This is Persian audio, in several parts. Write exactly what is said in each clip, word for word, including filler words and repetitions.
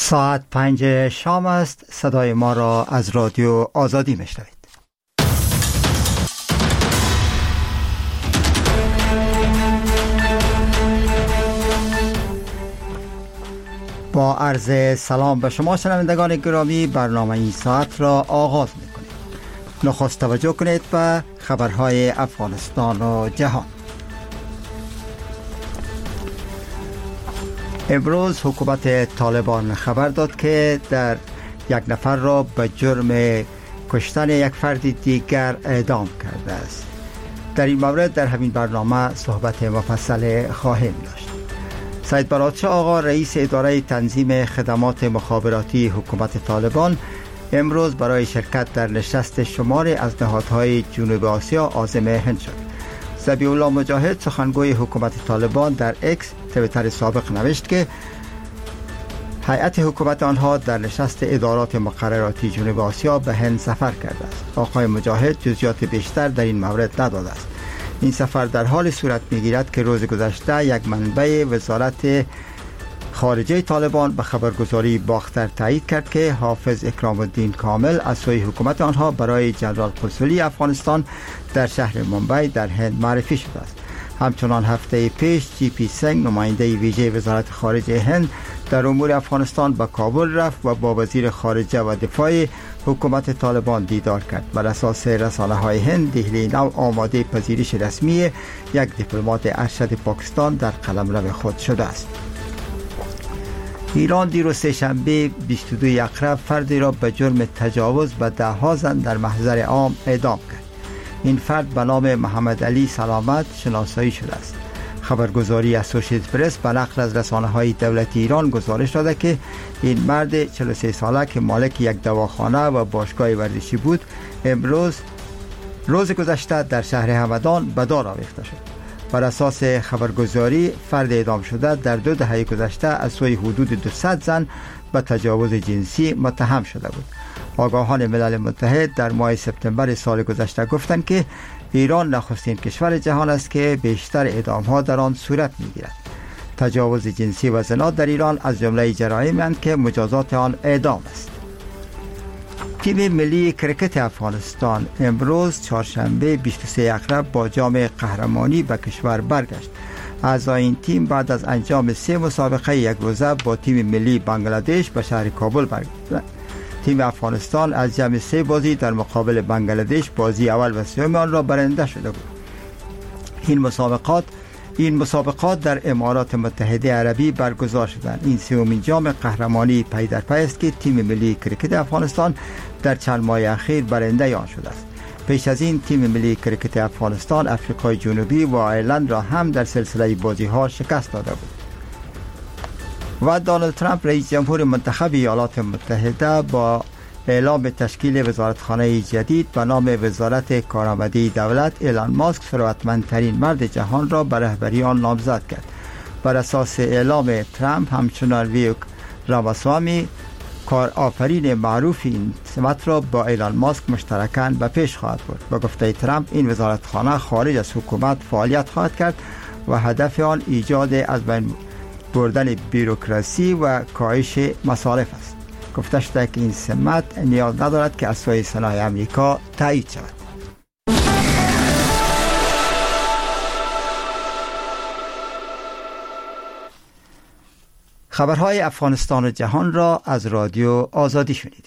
ساعت پنج شام است. صدای ما را از رادیو آزادی میشنوید. با عرض سلام به شما شنوندگان گرامی، برنامه این ساعت را آغاز میکنیم. نخست توجه کنید به خبرهای افغانستان و جهان. امروز حکومت طالبان خبر داد که در یک نفر را به جرم کشتن یک فرد دیگر اعدام کرده است. در این مورد در همین برنامه صحبت مفصل خواهیم داشت. سید برادشاه آقا، رئیس اداره تنظیم خدمات مخابراتی حکومت طالبان، امروز برای شرکت در نشست شماری از نهادهای جنوب آسیا عازم هند شد. ذبیح الله مجاهد، سخنگوی حکومت طالبان، در اکس توییتر سابق نوشت که هیئت حکومت آنها در نشست ادارات مقرراتی جنوب آسیا به هند سفر کرده است. آقای مجاهد جزئیات بیشتر در این مورد نداده است. این سفر در حال صورت می‌گیرد که روز گذشته یک منبع وزارت خارجه طالبان به خبرگزاری باختر تایید کرد که حافظ اکرام الدین کامل از سوی حکومت آنها برای جنرال قنسولی افغانستان در شهر ممبئی در هند معرفی شده است. همچنان هفته پیش جی پی سنگ، نماینده ویژه وزارت خارجه هند در امور افغانستان، به کابل رفت و با وزیر خارجه و دفاع حکومت طالبان دیدار کرد. بر اساس رسانه‌های هند، دهلی نو آماده پذیرش رسمی یک دیپلمات ارشد پاکستان در قلمرو خود شده است. ایران دیروز سه‌شنبه بیست و دو اکرم فردی را به جرم تجاوز به ده‌ها زن در محضر عام اعدام کرد. این فرد به نام محمد علی سلامت شناسایی شده است. خبرگزاری اسوسییتد پرس به نقل از رسانه‌های دولتی ایران گزارش داده که این مرد چهل و سه ساله که مالک یک دواخانه و باشگاه ورزشی بود، امروز روز گذشته در شهر همدان به دار آویخته شد. بر اساس خبرگزاری، فرد اعدام شده در دو دهه گذشته از سوی حدود دویست زن به تجاوز جنسی متهم شده بود. آگاهان ملل متحد در ماه سپتامبر سال گذشته گفتند که ایران نخستین کشور جهان است که بیشتر اعدام‌ها در آن صورت می‌گیرد. تجاوز جنسی و زنا در ایران از جمله جرایمی اند که مجازات آن اعدام است. تیم ملی کرکت افغانستان امروز چهارشنبه بیست و سه اکرم با جام قهرمانی به کشور برگشت. اعضای این تیم بعد از انجام سه مسابقه یک روزه با تیم ملی بنگلادش به شهر کابل برگشت. تیم افغانستان از جمع سه بازی در مقابل بنگلادش بازی اول و سوم آن را برنده شده بود. این مسابقات این مسابقات در امارات متحده عربی برگزار شدند. این سومین جام قهرمانی پی در پی است که تیم ملی کرکت افغانستان در چند ماه اخیر برنده آن شده است. پیش از این تیم ملی کرکت افغانستان افریقای جنوبی و آیرلند را هم در سلسله بازی‌ها شکست داده بود. و دونالد ترامپ، رئیس جمهور منتخب ایالات متحده، با اعلام تشکیل وزارتخانه جدید به نام وزارت کارآمدی دولت، ایلان ماسک ثروتمندترین مرد جهان را به رهبری آن نامزد کرد. بر اساس اعلام ترامپ، همچنان ویوک راماسوامی، کارآفرین معروف این سمت را با ایلان ماسک مشترکاً به پیش خواهد برد. با گفته ترامپ، این وزارتخانه خارج از حکومت فعالیت خواهد کرد و هدف آن ایجاد از بین بردن بیروکراسی و کاهش مصارف است. گفته شده که این سمت نیاز ندارد که از سوی سنای امریکا تایید شود. خبرهای افغانستان و جهان را از رادیو آزادی شنیدید.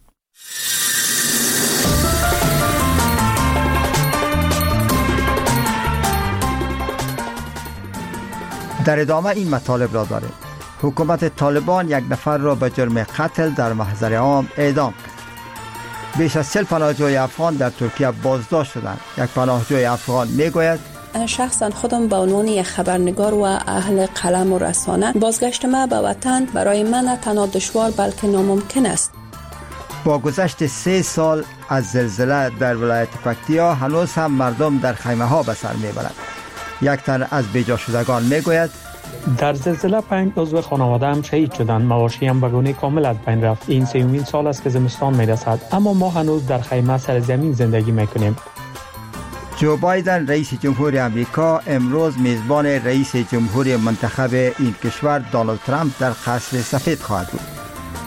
در ادامه این مطالب را داریم. حکومت طالبان یک نفر را به جرم قتل در محضر عام اعدام کرد. بیش از چهل پناهجوی افغان در ترکیه بازداشت شدند. یک پناهجوی افغان میگوید: شخصا خودم به عنوان یک خبرنگار و اهل قلم و رسانه، بازگشت ما به وطن برای من نه تنها دشوار بلکه ناممکن است. با گذشت سه سال از زلزله در ولایت پکتیا، هنوز هم مردم در خیمه ها به سر میبرند. یک تن از بیجا شدگان میگوید: در زلزله پنج عضو خانواده هم شهید شدند. مواشی هم به گونه کامل از بین رفت. این سومین سال است که زمستان میرسد، اما ما هنوز در خیمه سر زمین زندگی میکنیم. جو بایدن، رئیس جمهور امریکا، امروز میزبان رئیس جمهور منتخب این کشور دونالد ترامپ در قصر سفید خواهد بود.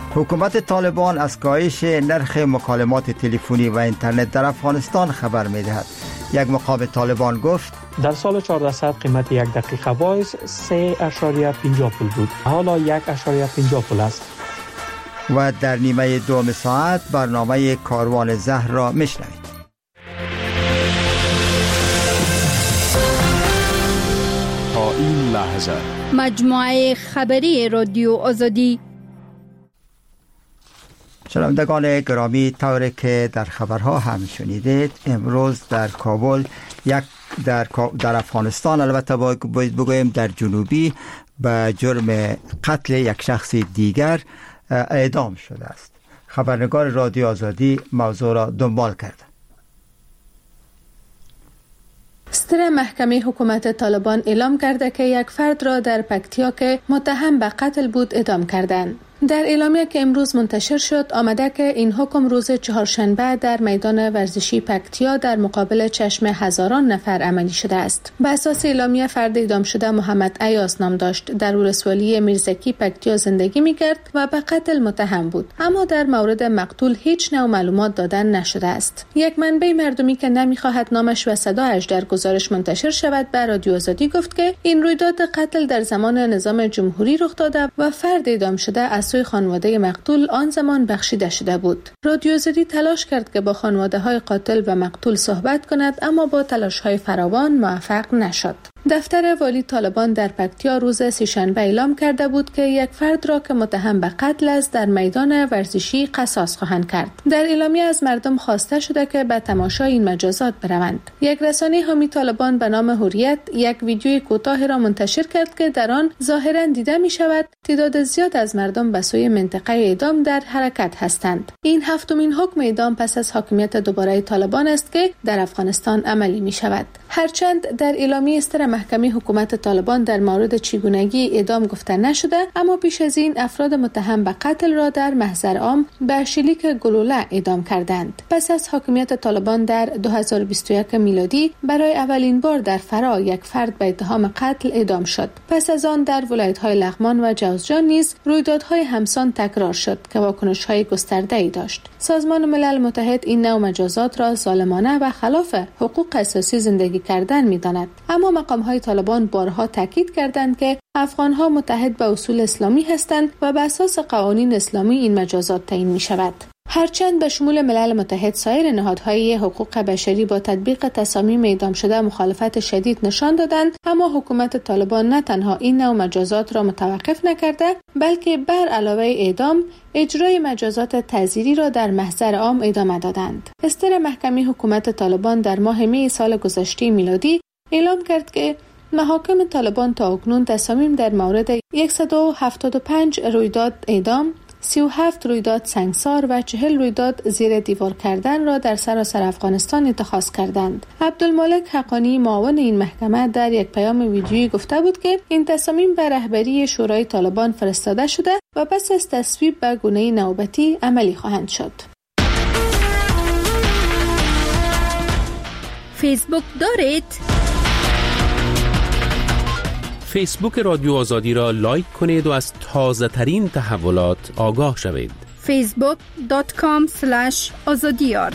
حکومت طالبان از کاهش نرخ مکالمات تلفنی و اینترنت در افغانستان خبر می‌دهد. یک مقام طالبان گفت در سال چهاردهصد قیمت یک دقیقه وایس سه اشاریه پنجاه پول بود. حالا یک اشاریه پنجاه پول است. و در نیمه دوم ساعت برنامه کاروان زهر را میشنوید. تا این لحظه مجموعه خبری رادیو آزادی. شنوندگان گرامی، طوری که در خبرها هم شنیدید، امروز در کابل یک در در افغانستان، البته باید بگویم در جنوبی، به جرم قتل یک شخص دیگر اعدام شده است. خبرنگار رادیو آزادی موضوع را دنبال کرده. ستر محکمه حکومت طالبان اعلام کرده که یک فرد را در پکتیا که متهم به قتل بود اعدام کردند. در اعلامیه که امروز منتشر شد آمده که این حکم روز چهارشنبه در میدان ورزشی پکتیا در مقابل چشم هزاران نفر عملی شده است. به اساس اعلامیه فرد اعدام شده محمد ایاس نام داشت، در ولسوالی میرزکی پکتیا زندگی می‌کرد و به قتل متهم بود، اما در مورد مقتول هیچ نوع معلومات دادن نشده است. یک منبع مردمی که نمی‌خواهد نامش و صدایش در گزارش منتشر شود به رادیو آزادی گفت که این رویداد قتل در زمان نظام جمهوری رخ داده و فرد اعدام شده از سوی خانواده مقتول آن زمان بخشیده شده بود. رادیو آزادی تلاش کرد که با خانواده‌های قاتل و مقتول صحبت کند، اما با تلاش‌های فراوان موفق نشد. دفتر والی طالبان در پکتیا روز سه‌شنبه اعلام کرده بود که یک فرد را که متهم به قتل است در میدان ورزشی قصاص خواهند کرد. در اعلامیه از مردم خواسته شده که به تماشای این مجازات بروند. یک رسانه حامی طالبان به نام حریت یک ویدیوی کوتاه را منتشر کرد که در آن ظاهراً دیده می شود تعداد زیاد از مردم به سوی منطقه اعدام در حرکت هستند. این هفتمین حکم اعدام پس از حاکمیت دوباره طالبان است که در افغانستان عملی می شود. هرچند در اعلامیه استر محکمه حکومت طالبان در مورد چگونگی اعدام گفته نشده، اما پیش از این افراد متهم به قتل را در محضر عام به شلیک گلوله اعدام کردند. پس از حاکمیت طالبان در دو هزار و بیست و یک میلادی برای اولین بار در فرا یک فرد به اتهام قتل اعدام شد. پس از آن در ولایت‌های لغمان و جوزجان نیز رویدادهای همسان تکرار شد که واکنش‌های گسترده‌ای داشت. سازمان ملل متحد این نوع مجازات را ظالمانه و خلاف حقوق اساسی زندگی کردن می‌داند، اما مقام‌های طالبان بارها تاکید کردند که افغان‌ها متحد به اصول اسلامی هستند و بر اساس قوانین اسلامی این مجازات تعیین می‌شود. هرچند به شمول ملل متحد سایر نهادهای حقوق بشری با تطبیق تصامیم اعدام شده مخالفت شدید نشان دادند، اما حکومت طالبان نه تنها این نوع مجازات را متوقف نکرده، بلکه بر علاوه اعدام اجرای مجازات تعزیری را در محضر عام ادامه دادند. استر محکمه حکومت طالبان در ماه می سال گذشته میلادی اعلام کرد که محاکم طالبان تا اکنون تصامیم در مورد صد و هفتاد و پنج رویداد اعدام، سی و هفت رویداد سنگسار و چهل رویداد زیر دیوار کردن را در سراسر افغانستان اتخاذ کردند. عبدالمالک حقانی معاون این محکمه در یک پیام ویدیویی گفته بود که این تصامیم به رهبری شورای طالبان فرستاده شده و پس از تصویب به گونه نوبتی عملی خواهند شد. فیسبوک دارید؟ فیسبوک رادیو آزادی را لایک کنید و از تازه ترین تحولات آگاه شوید. فیسبوک دات کام اسلش آزادیار.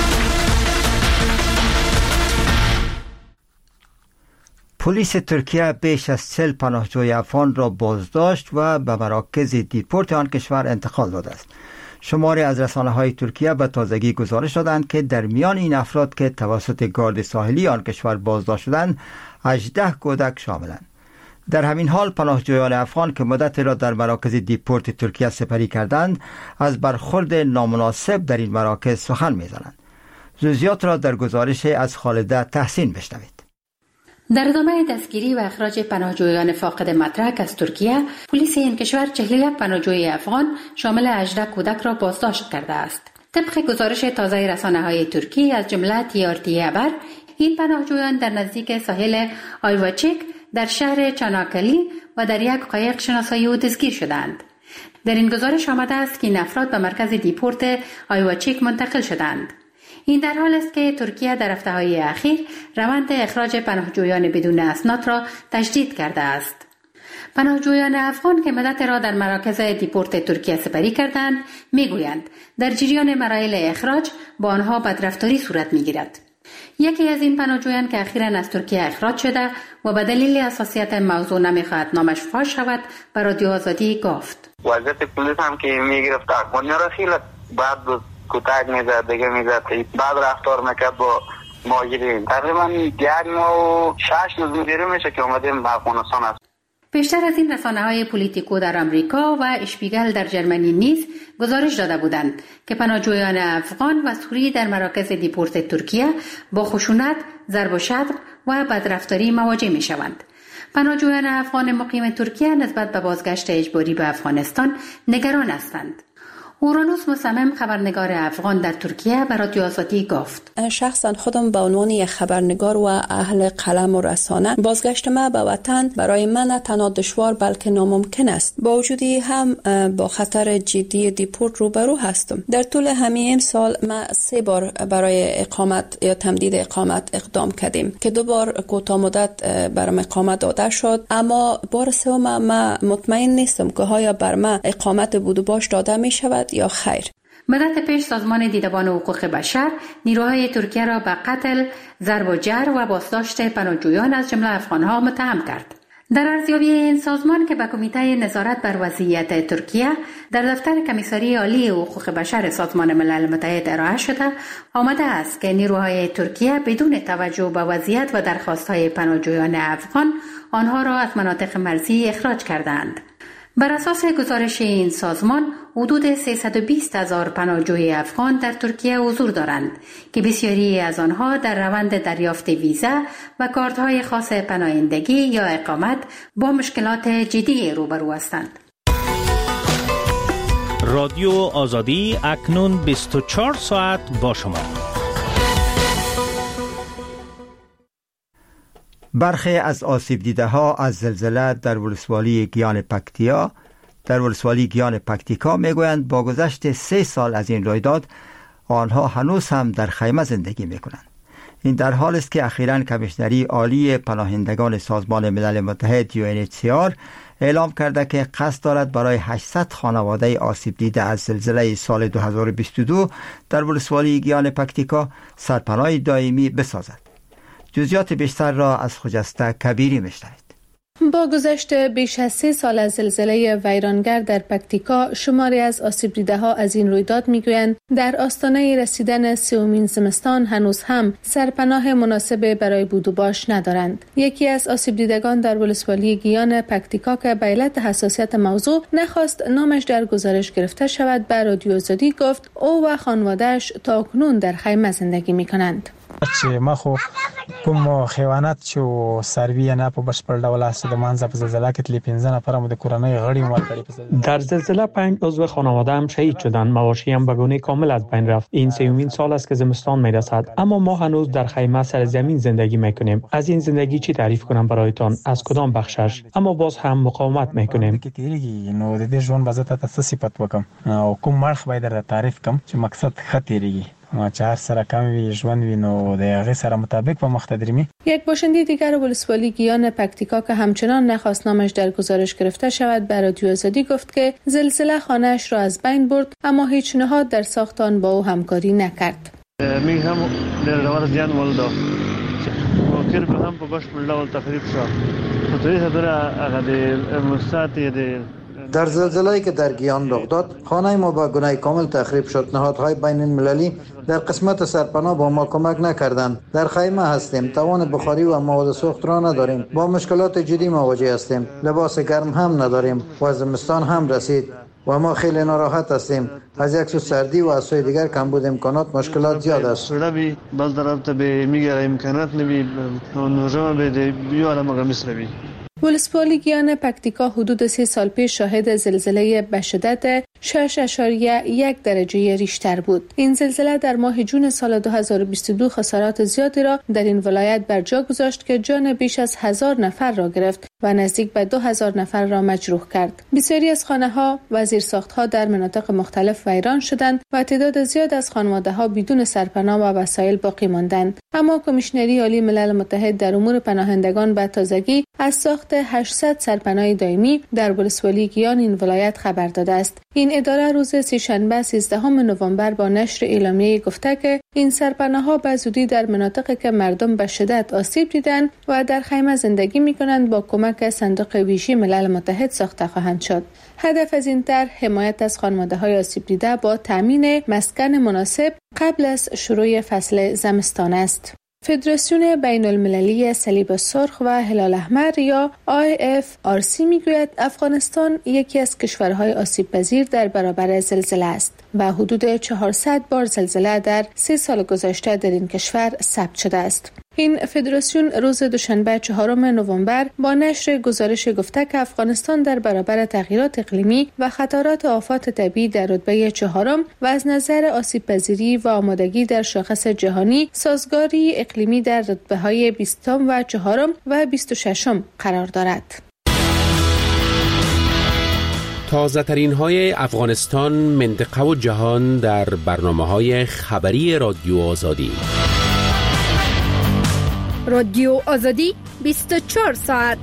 پلیس ترکیه بیش از چهل پناهجوی افغان را بازداشت و به مراکز دیپورت آن کشور انتقال داده است. شماری از رسانه‌های ترکیه به تازگی گزارش دادند که در میان این افراد که توسط گارد ساحلی آن کشور بازداشت شدند، هجده کودک شاملند. در همین حال پناهجویان افغان که مدت را در مراکز دیپورت ترکیه سپری کردند، از برخورد نامناسب در این مراکز سخن می‌زنند. جزئیات را در گزارش از خالده تحسین بشنوید. در ادامه دستگیری و اخراج پناهجویان فاقد مدرک از ترکیه، پلیس این کشور چهل و یک پناهجوی افغان شامل هجده کودک را بازداشت کرده است. طبق گزارش تازه رسانه‌های ترکی از جمله تی آر تی خبر، این پناهجویان در نزدیک ساحل آیواچیک در شهر چاناکلی و در یک قایق شناسایی و دستگیر شدند. در این گزارش آمده است که این افراد به مرکز دیپورت آیواچیک منتقل شدند. این در حال است که ترکیه در هفته‌های اخیر روند اخراج پناهجویان بدون اسناد را تجدید کرده است. پناهجویان افغان که مدت را در مراکز دیپورت ترکیه سپری کردند میگویند در جریان مراحل اخراج با آنها بدرفتاری صورت میگیرد. یکی از این پناهجویان که اخیراً از ترکیه اخراج شده و به دلیل حساسیت موضوع نمیخواهد نامش فاش شود به رادیو آزادی گفت. وضعیت پلیس هم که میگرفت افغانی را خیلی بعد کتک میزد دیگه میزد بعد رفتار میکرد با مهاجرین. تقریبا یک ماه و شش روز مدیره میشه که اومدیم افغانستان است. پیشتر از این رسانه‌های پولیتیکو در آمریکا و اشپیگل در جرمنی نیز گزارش داده بودند که پناهجویان افغان و سوری در مراکز دیپورت ترکیه با خشونت، ضرب و شتم و بدرفتاری مواجه می‌شوند. پناهجویان افغان مقیم ترکیه نسبت به بازگشت اجباری به افغانستان نگران هستند. اورانوس مصمم خبرنگار افغان در ترکیه به رادیو آزادی گفت: شخصا خودم به عنوان یک خبرنگار و اهل قلم و رسانه بازگشت ما به وطن برای من نه تنها دشوار بلکه ناممکن است. با وجودی هم با خطر جدی دیپورت روبرو هستم. در طول همین امسال ما سه بار برای اقامت یا تمدید اقامت اقدام کردیم که دو بار کوتاه مدت برام اقامت داده شد، اما بار سوم ما مطمئن نیستم که آیا بر ما اقامت بود و باش داده می شود یا خیر. مدت پیش سازمان دیدبان حقوق بشر نیروهای ترکیه را به قتل، ضرب و جر و بازداشت پناهجویان از جمله افغانها متهم کرد. در ارزیابی این سازمان که به کمیته نظارت بر وضعیت ترکیه در دفتر کمیساری عالی حقوق بشر سازمان ملل متحد ارائه شده، آمده است که نیروهای ترکیه بدون توجه به وضعیت و درخواست‌های پناهجویان افغان آنها را از مناطق مرزی اخراج کردند. بر اساس گزارش این سازمان حدود سیصد و بیست هزار پناهجوی افغان در ترکیه حضور دارند که بسیاری از آنها در روند دریافت ویزا و کارت‌های خاص پناهندگی یا اقامت با مشکلات جدی روبرو هستند. رادیو آزادی اکنون بیست و چهار ساعت با شما. برخی از آسیب دیده ها از زلزله در ولسوالی گیان پکتیا در ولسوالی گیان پکتیکا میگویند با گذشت سه سال از این رویداد آنها هنوز هم در خیمه زندگی میکنند. این در حال است که اخیراً کمیشنری عالی پناهندگان سازمان ملل متحد یو ان اچ سی آر اعلام کرده که قصد دارد برای هشتصد خانواده آسیب دیده از زلزله سال دو هزار و بیست و دو در ولسوالی گیان پکتیکا سرپناه دائمی بسازد. جزئیات بیشتر را از خجسته کبیری میشنوید. با گذشت بیش از سه سال از زلزله ویرانگر در پکتیکا، شماری از آسیب دیده ها از این رویداد میگویند در آستانه رسیدن سومین زمستان هنوز هم سرپناه مناسب برای بود و باش ندارند. یکی از آسیب دیدگان در ولسوالی گیان پکتیکا که به علت حساسیت موضوع نخواست نامش در گزارش گرفته شود به رادیو آزادی گفت او و خانواده‌اش تاکنون در خیمه زندگی میکنند. چې ما خو کوم حیوانات چې سروي نه په بشپړ ډول است د مانځه په زلزلہ کې تلې پنځه نفر مو د کورنۍ غړي مو کړی. در زلزله پنج عضو خانواده هم شهید شدند. مواشی هم به گونه کامل از بین رفت. این سومین سال است که زمستان میرسد، اما ما هنوز در خیمه سر زمین زندگی میکنیم. از این زندگی چی تعریف کنم برایتان؟ از کدام بخشش؟ اما باز هم مقاومت میکنیم. نو د دې ژوند بزه ته څه صفت وکم او کوم مرخ باید در تعریف کم چې مقصد خطرېږي چهار سره کم وی ژوند وینو د هغه سره مطابق په مخ تدریمی. یک باشنده دیگر ولسوالی گیان پکتیکا که همچنان نخواست نامش در گزارش گرفته شود به رادیو آزادی گفت که زلزله خانه‌اش را از بین برد، اما هیچ نهاد در ساخت آن با او همکاری نکرد. میگم در دوار زیان ولدا وکر به هم په بشپړ ډول تخریب شو. په توګه سره هغه د مستعتی د در زلزله‌ای که در گیان رخ داد، خانه ما با گونه کامل تخریب شد. نهادهای بین المللی در قسمت سرپناه با ما کمک نکردند. در خیمه هستیم، توان بخاری و مواد سوخت را نداریم. با مشکلات جدی مواجه هستیم. لباس گرم هم نداریم و زمستان هم رسید و ما خیلی ناراحت هستیم. از یک سو سردی و از سوی دیگر کمبود امکانات مشکلات زیاد است. ربی باز درابطه به میگه امکانات نبی نوجوان به بیاره مغمس ربی. ولسوالی گیان پکتیکا حدود سی سال پیش شاهد زلزله به شدت شش اشاریه یک درجه ریشتر بود. این زلزله در ماه جون سال دو هزار و بیست و دو خسارات زیادی را در این ولایت بر جا گذاشت که جان بیش از هزار نفر را گرفت و نزدیک به دو هزار نفر را مجروح کرد. بسیاری از خانه‌ها و زیرساخت‌ها در مناطق مختلف ویران شدند و تعداد زیاد از خانواده‌ها بدون سرپناه و وسایل باقی ماندند. اما کمیشنری عالی ملل متحد در امور پناهندگان به تازگی از ساخت هشتصد سرپناه دائمی در ولسوالی گیان این ولایت خبر داده است. این اداره روز سه‌شنبه سیزدهم نوامبر با نشر اعلامیه گفته که این سرپناه‌ها به زودی در مناطقی که مردم به شدت آسیب دیدند و در خیمه زندگی می‌کنند با کمک صندوق ویژه ملل متحد ساخته خواهند شد. هدف از این طرح حمایت از خانواده‌های آسیب دیده با تامین مسکن مناسب قبل از شروع فصل زمستان است. فدراسیون بین المللی صلیب سرخ و هلال احمر یا آی اف آر سی میگوید افغانستان یکی از کشورهای آسیب پذیر در برابر زلزله است و حدود چهارصد بار زلزله در سه سال گذشته در این کشور ثبت شده است. این فدراسیون روز دوشنبه چهارم نوامبر با نشر گزارش گفته که افغانستان در برابر تغییرات اقلیمی و خطرات آفات طبیعی در رتبه چهارم و از نظر آسیب پذیری و آمادگی در شاخص جهانی سازگاری اقلیمی در رتبه‌های بیستم و چهارم و بیست و ششم قرار دارد. تازه ترین های افغانستان، منطقه و جهان در برنامه های خبری رادیو آزادی. رادیو آزادی بیست و چهار ساعت.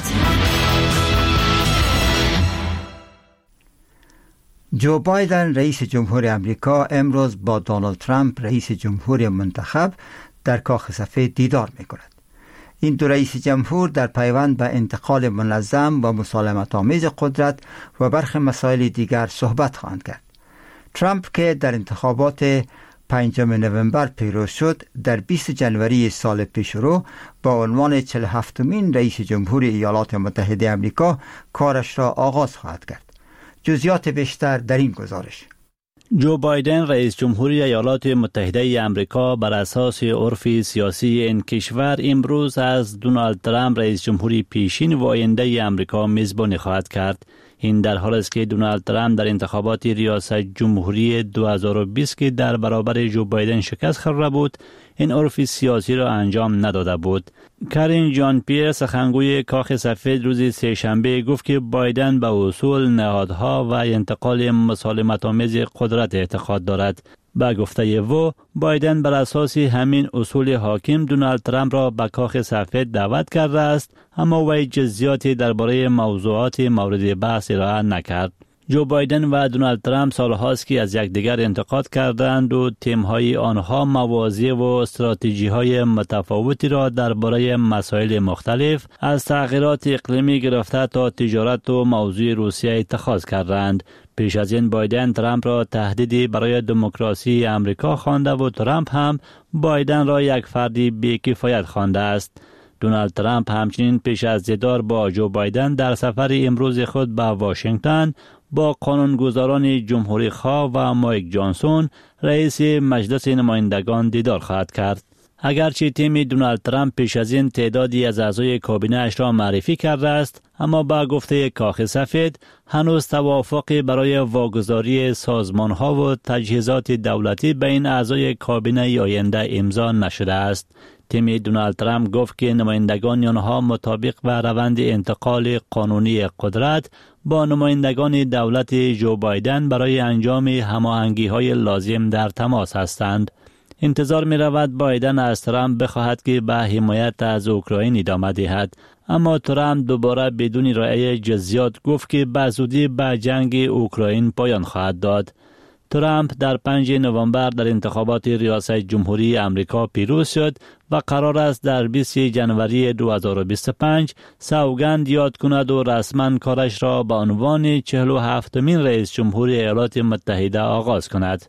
جو بایدن رئیس جمهور امریکا امروز با دونالد ترامپ رئیس جمهور منتخب در کاخ سفید دیدار می‌کند. این دو رئیس جمهور در پیوند به انتقال منظم و مسالمت آمیز قدرت و برخی مسائل دیگر صحبت خواهند کرد. ترامپ که در انتخابات پنجم نوامبر پیروز شد، در بیستم جنوری سال پیشرو با عنوان چهل و هفتمین رئیس جمهور ایالات متحده آمریکا کارش را آغاز خواهد کرد. جزئیات بیشتر در این گزارش. جو بایدن رئیس جمهوری ایالات متحده آمریکا بر اساس عرف سیاسی این کشور امروز از دونالد ترامپ رئیس جمهوری پیشین و آینده آمریکا میزبانی خواهد کرد. این در حالی است که دونالد ترامپ در انتخابات ریاست جمهوری دو هزار و بیست که در برابر جو بایدن شکست خورده بود، این عرف سیاسی را انجام نداده بود. کارین جان پیر سخنگوی کاخ سفید روز سه‌شنبه گفت که بایدن به اصول، نهادها و انتقال مسالمت آمیز قدرت اعتقاد دارد. با گفته او، بایدن بر اساس همین اصول حاکم دونالد ترامپ را به کاخ سفید دعوت کرده است، اما وی جزئیاتی درباره موضوعات مورد بحث ارائه نکرد. جو بایدن و دونالد ترامپ سالهاست که از یکدیگر انتقاد کردند و تیم‌های آنها مواضع و استراتژی‌های متفاوتی را درباره مسائل مختلف از تغییرات اقلیمی گرفته تا تجارت و موضوع روسیه اتخاذ کردند. پیش از این بایدن ترامپ را تهدیدی برای دموکراسی امریکا خوانده و ترامپ هم بایدن را یک فردی بی‌کفایت خوانده است. دونالد ترامپ همچنین پیش از دیدار با جو بایدن در سفر امروز خود به واشنگتن با قانونگذاران جمهوری خواه و مایک جانسون رئیس مجلس نمایندگان دیدار خواهد کرد. اگرچه تیم دونالد ترامپ پیش از این تعدادی از اعضای کابینه اش را معرفی کرده است، اما با گفته کاخ سفید هنوز توافقی برای واگذاری سازمان‌ها و تجهیزات دولتی بین اعضای کابینه آینده امضا نشده است. تیم دونالد ترامپ گفت که نمایندگان آنها مطابق با روند انتقال قانونی قدرت با نمایندگان دولت جو بایدن برای انجام هماهنگی‌های لازم در تماس هستند. انتظار می رود بایدن از ترامپ بخواهد که به حمایت از اوکراین ادامه دهد، اما ترامپ دوباره بدون ارائه جزئیات گفت که به زودی به جنگ اوکراین پایان خواهد داد. ترامپ در پنجم نوامبر در انتخابات ریاست جمهوری آمریکا پیروز شد و قرار است در بیستم جنوری دو هزار و بیست و پنج سوگند یاد کند و رسما کارش را به عنوان چهل و هفتمین رئیس جمهوری ایالات متحده آغاز کند.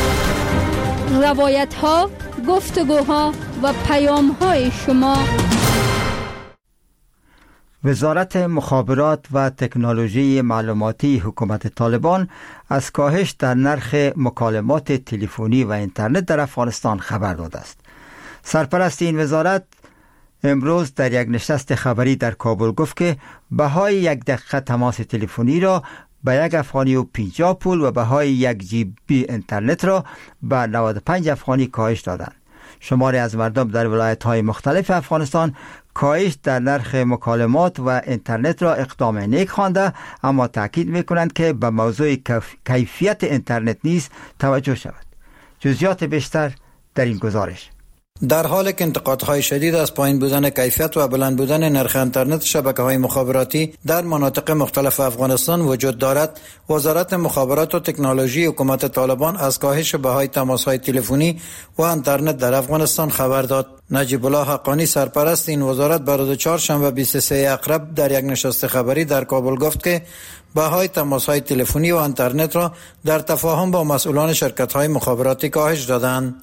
روایت ها، گفتگوها و پیام های شما. وزارت مخابرات و تکنولوژی معلوماتی حکومت طالبان از کاهش در نرخ مکالمات تلفنی و اینترنت در افغانستان خبر داده است. سرپرست این وزارت امروز در یک نشست خبری در کابل گفت که بهای یک دقیقه تماس تلفنی را به یک افغانی و پنجاه پول و بهای یک جی بی اینترنت را به نود و پنج افغانی کاهش دادند. شماری از مردم در ولایت‌های مختلف افغانستان کاهش در نرخ مکالمات و اینترنت را اقدام نیک خوانده، اما تاکید می‌کنند که به موضوع کیفیت اینترنت نیز توجه شود. جزئیات بیشتر در این گزارش. در حالی که انتقادهای شدید از پایین بودن کیفیت و بلند بودن نرخ اینترنت شبکه‌های مخابراتی در مناطق مختلف افغانستان وجود دارد، وزارت مخابرات و تکنولوژی حکومت طالبان از کاهش بهای تماس‌های تلفنی و اینترنت در افغانستان خبر داد. نجیب الله حقانی سرپرست این وزارت بر روز چهارشنبه بیست و سوم اکرب در یک نشست خبری در کابل گفت که بهای تماس‌های تلفنی و اینترنت را در تفاهم با مسئولان شرکت‌های مخابراتی کاهش دادند.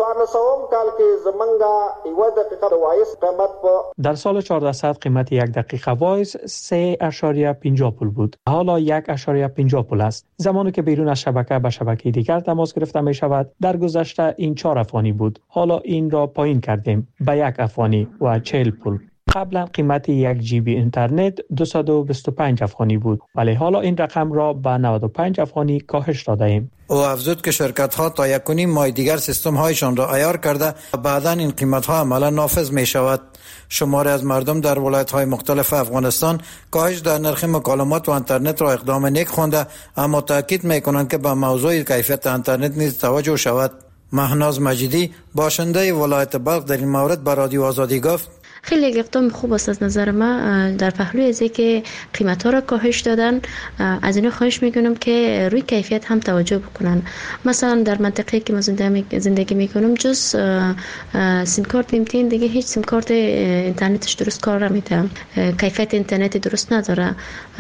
در سال چهاردهصد قیمت یک دقیقه وایس سه اشاریه پنجاه پول بود. حالا یک اشاریه پنجاه پول است. زمانی که بیرون از شبکه به شبکه دیگر تماس گرفته می شود، در گذشته این چهار افغانی بود. حالا این را پایین کردیم به یک افغانی و چهل پول. قبلا قیمت یک جی بی اینترنت دویست و بیست و پنج افغانی بود، ولی حالا این رقم را به نود و پنج افغانی کاهش داده ایم. او افزود که شرکت ها تا یک و نیم ماه دیگر سیستم هایشان را عیار کرده و بعدا این قیمت ها عملا نافذ می شود. شماری از مردم در ولایت های مختلف افغانستان کاهش در نرخ مکالمات و اینترنت را اقدام نیک خوانده، اما تاکید می کنند که به موضوع کیفیت اینترنت نیز توجه شود. مهناز مجیدی باشنده ولایت بلخ در این مورد به رادیو آزادی گفت: خیلی یک اقدام خوب است از نظر ما. در پهلوی از اینکه قیمت ها را کاهش دادن، از اینا خواهش میکنم که روی کیفیت هم توجه بکنن. مثلا در منطقه که ما زندگی میکنم جز سیم کارت لیمتین دیگه هیچ سیم کارت اینترنتش درست کار نمیده، کیفیت اینترنت درست نداره،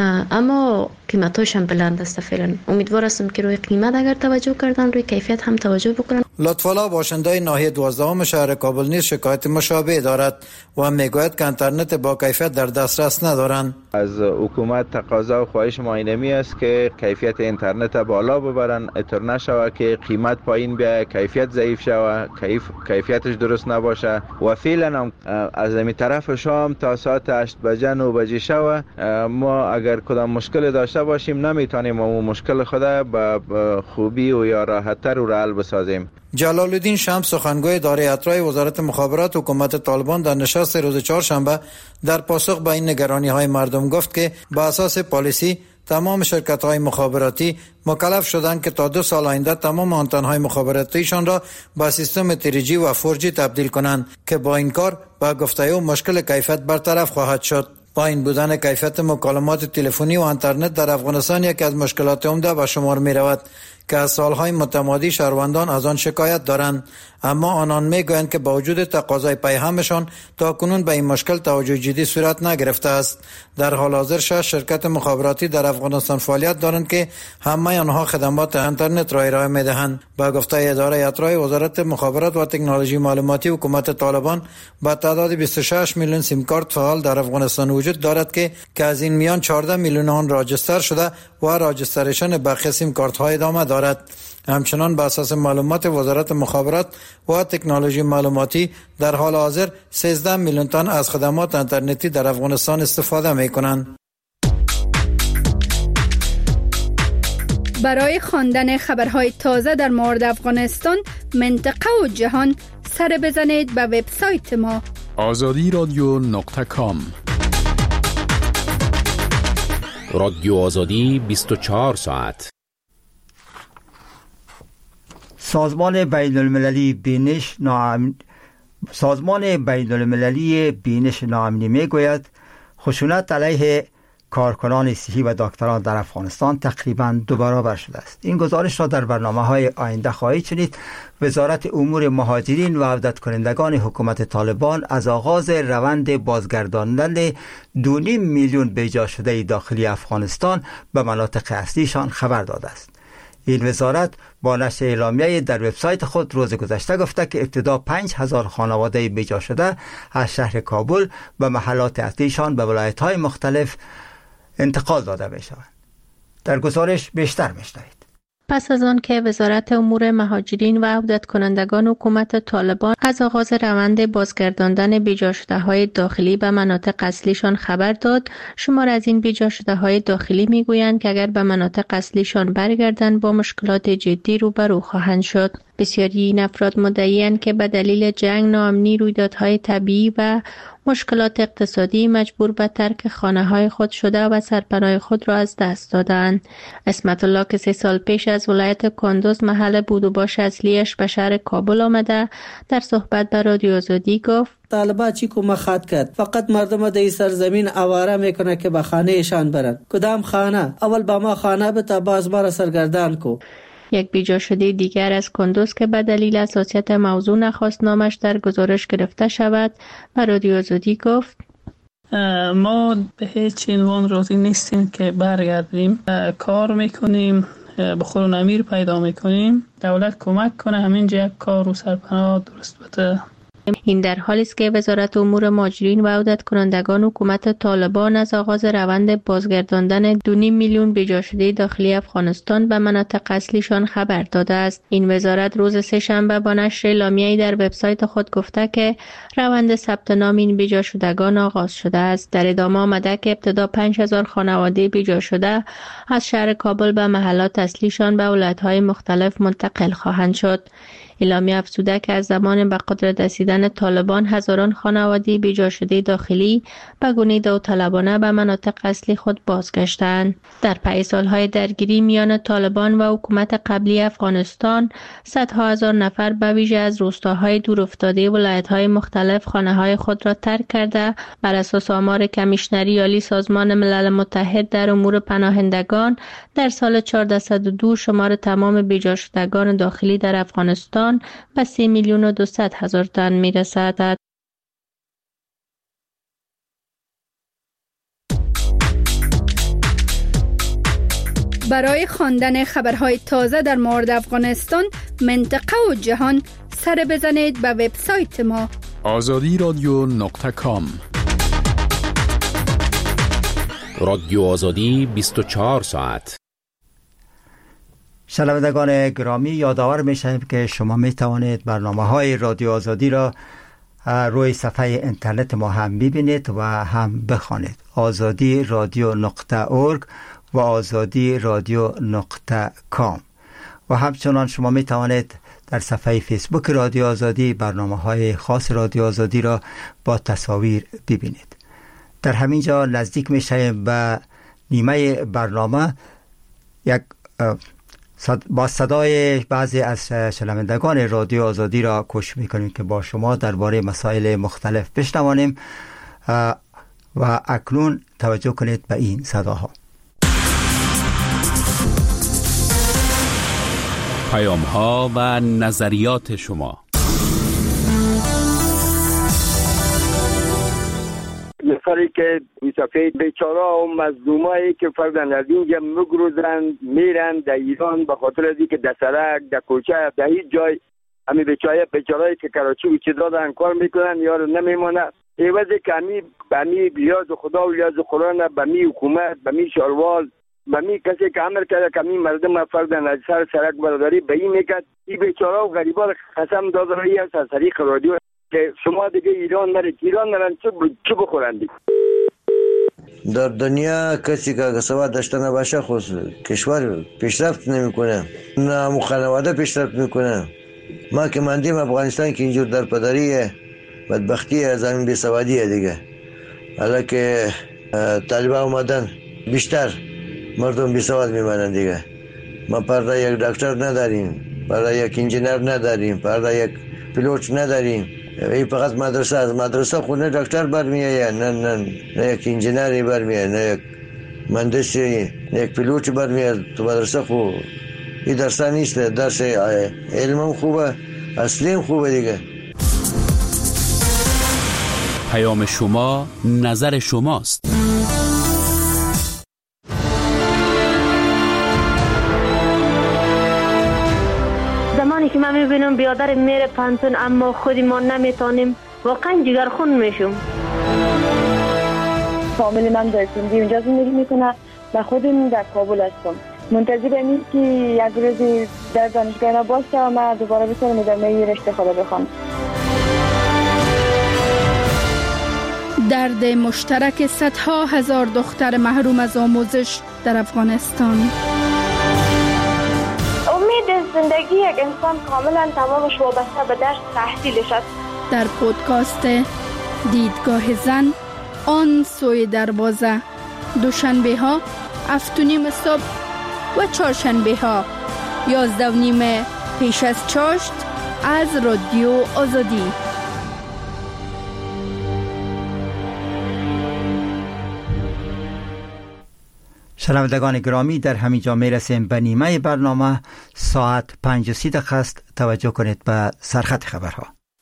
اما قیمتاش هم بلند است. فعلا امیدوار هستم که روی قیمت اگر توجه کردن روی کیفیت هم توجه بکنن. لطف‌الله باشنده ناحیه دوازدهم شهر کابل نیز شکایت مشابه دارد و میگوید که اینترنت با کیفیت در دسترس ندارند. از حکومت تقاضا و خواهش ما اینمی است که کیفیت اینترنت بالا ببرن، اتر نشوه که قیمت پایین بیاید، کیفیت ضعیف شوه، کیف کیفیتش درست نباشه و فعلا هم از این طرف شام تا ساعت هشت بجه نو بجه شوه ما اگر کدام مشکل داشته باشیم نمیتونیم اون مشکل خود به خوبی و یا راحت‌تر و حل بسازیم. جلال الدین شمس سخنگوی اداره اطراح وزارت مخابرات حکومت طالبان در نشست روز چهارشنبه در پاسخ به این نگرانی‌های مردم گفت که با اساس پالیسی تمام شرکت‌های مخابراتی مکلف شدند که تا دو سال آینده تمام آنتن‌های مخابراتیشان را با سیستم تری جی و فور جی تبدیل کنند که با این کار با گفته او مشکل کیفیت برطرف خواهد شد. پایین بودن کیفیت مکالمات تلفنی و اینترنت در افغانستان یکی از مشکلات عمده به شمار می رود که از سالهای متمادی شهروندان از آن شکایت دارند، اما آنان میگویند که با وجود تقاضای پیهمشان تاکنون به این مشکل توجه جدی صورت نگرفته است. در حال حاضر شش شرکت مخابراتی در افغانستان فعالیت دارند که همه آنها خدمات اینترنت را ارائه میدهند. با گفته اداره اطراح وزارت مخابرات و تکنولوژی معلوماتی حکومت طالبان با تعداد بیست و شش میلیون سیم کارت فعال در افغانستان وجود دارد که که از این میان چهارده میلیون آن راجستر شده و راجستریشن بقیه سیم کارت ها ادامه دارد. همچنان بر اساس معلومات وزارت مخابرات و تکنولوژی معلوماتی در حال حاضر سیزده میلیون تن از خدمات اینترنتی در افغانستان استفاده می کنند. برای خواندن خبرهای تازه در مورد افغانستان، منطقه و جهان، سر بزنید به وبسایت ما آزادی رادیو نقطه کام. رادیو آزادی بیست و چهار ساعت. سازمان بین المللی بینش ناامن سازمان بین المللی بینش ناامنی می گوید خشونت علیه کارکنان صحی و دکتران در افغانستان تقریباً دو برابر شده است. این گزارش را در برنامه‌های آینده خواهید شنید. وزارت امور مهاجرین و عودت کنندگان حکومت طالبان از آغاز روند بازگرداندن دو نیم میلیون بیجا شده داخلی افغانستان به مناطق اصلیشان خبر داده است. این وزارت با نشر اعلامیه در وبسایت خود روز گذشته گفته که ابتدا پنج هزار خانواده بیجا شده از شهر کابل به محلات اصلیشان به ولایت‌های مختلف انتقال داده می شوند. در گزارش بیشتر می‌شنوید. پس از آن که وزارت امور مهاجرین و عودت کنندگان حکومت طالبان از آغاز روند بازگرداندن بیجا شده های داخلی به مناطق اصلیشان خبر داد، شمار از این بیجا شده های داخلی میگویند که اگر به مناطق اصلیشان برگردند با مشکلات جدی روبرو خواهند شد. بسیاری این افراد مدعی‌اند که به دلیل جنگ، ناامنی، رویدادهای طبیعی و مشکلات اقتصادی مجبور به ترک خانه‌های خود شده و سرپناه خود را از دست دادند. اسمت الله که سه سال پیش از ولایت کندوز محل بود و باش اصلیش به شهر کابل آمده، در صحبت با رادیو آزادی گفت طالبان چی کمک خواهد کرد؟ فقط مردم در این سرزمین آواره میکنه که به خانه ایشان برن. کدام خانه؟ اول با ما خانه بتا، باز ما را سرگردان کو. یک بیجا شده دیگر از کندوز که به دلیل حساسیت موضوع نخواست نامش در گزارش گرفته شود و رادیو آزادی گفت ما به هیچ عنوان راضی نیستیم که برگردیم. کار میکنیم، بخور نمیر پیدا میکنیم، دولت کمک کنه همینجا یک کار و سرپناه درست بده. این در حالی است که وزارت امور مهاجرین و عودت کنندگان حکومت طالبان از آغاز روند بازگرداندن دو نیم میلیون بیجا شده داخلی افغانستان به مناطق اصلیشان خبر داده است. این وزارت روز سه شنبه با نشر اعلامیه‌ای در وبسایت خود گفته که روند ثبت نام این بیجا شدگان آغاز شده است. در ادامه آمده که ابتدا پنج هزار خانواده بیجا شده از شهر کابل به محلات اصلیشان به ولایت‌های مختلف منتقل خواهند شد. اعلامیه افزوده که از زمان به قدرت رسیدن طالبان هزاران خانواده بیجا شده داخلی به گونه داوطلبانه به مناطق اصلی خود بازگشتند. در پی سالهای درگیری میان طالبان و حکومت قبلی افغانستان، صدها هزار نفر به ویژه از روستاهای دورافتاده ولایت‌های مختلف خانه‌های خود را ترک کرده. بر اساس آمار کمیشنری عالی سازمان ملل متحد در امور پناهندگان، در سال هزار و چهارصد و دو شمار تمام بیجا شدگان داخلی در افغانستان به سه میلیون و دویست هزار تن می رسد. برای خواندن خبرهای تازه در مورد افغانستان، منطقه و جهان، سر بزنید به وبسایت ما آزادی رادیو نقطه کام. رادیو آزادی بیست و چهار ساعت. شنوندگان گرامی، یادآور می‌شویم که شما می توانید برنامه‌های رادیو آزادی را روی صفحه اینترنت ما هم ببینید و هم بخوانید. آزادی رادیو نقطه اورگ و آزادی رادیو نقطه کام. و همچنان شما می توانید در صفحه فیسبوک رادیو آزادی برنامه‌های خاص رادیو آزادی را با تصاویر ببینید. در همین جا نزدیک می‌شویم به نیمه برنامه. یک با صدای بعضی از شنوندگان رادیو آزادی را کوشش می‌کنیم که با شما درباره مسائل مختلف بشنوانیم و اکنون توجه کنید به این صداها. پیام‌ها و نظریات شما. نفری که سفید بیچاره و مظلومایی که فردن از اینجا مگروزن میرن در ایران به خاطر از اینکه در سرک، در کوچه، در هیچ جای همین بیچاره بیچارهایی که کراچی و چی دادن کار میکنن یارو نمیمونه. ایوازی که همی بمی بیاز خدا و لیاز قرآن بمی حکومت بمی شاروال بمی کسی که عمل کرده که همین مردم فردن از سر سرک برداری به این میکرد. این بیچاره و غریبا قسم داده رایی هست از طریق رادیو که شما دیگه ایران نرید، ایران نرن چه بخورن دیگه. در دنیا کسی که سواد داشته نباشه خود کشور پیشرفت نمیکنه، نه مو خانواده پیشرفت میکنه. ما که مندیم افغانستان که اینجور در پدریه بدبختیه، زمین بی سوادیه دیگه. حالا که طالبان اومدن بیشتر مردم بی سواد میمانن دیگه. ما پرده یک دکتر نداریم، پرده یک انجینر نداریم، پرده یک پیلوت نداریم. این فقط مدرسه از مدرسه خونه دکتر برمیایه، نه نه نه یک انجینری برمیایه، نه یک مهندسی، نه یک پیلوتی برمیایه. تو مدرسه خو این درسا نیست، درس علمم خوبه، اصلیم خوبه دیگه. پیام شما نظر شماست. زمانی که من میبینم بیادر میره پانتون اما خودی ما نمیتونیم، واقعا جگرخون میشم. فامیل من در سندی اونجا زندگی میکنه و خودم در کابل هستم. منتظرم که یک روز در دانشگاه باشه و من دوباره بتونم ادامه رشته خود بخوام. درد مشترک صدها هزار دختر محروم از آموزش در افغانستان. امید زندگی یک انسان کاملا تمامش وابسته به درس تحصیلش است. در پودکاست دیدگاه زن آن سوی دروازه، دوشنبه ها هفت و نیم صبح و چهارشنبه ها یازده و نیم پیش از چاشت از رادیو آزادی. شنوندگان گرامی، در همین جا میرسیم به نیمه برنامه. ساعت پنج و سی دقیقه است. توجه کنید به سرخط خبرها.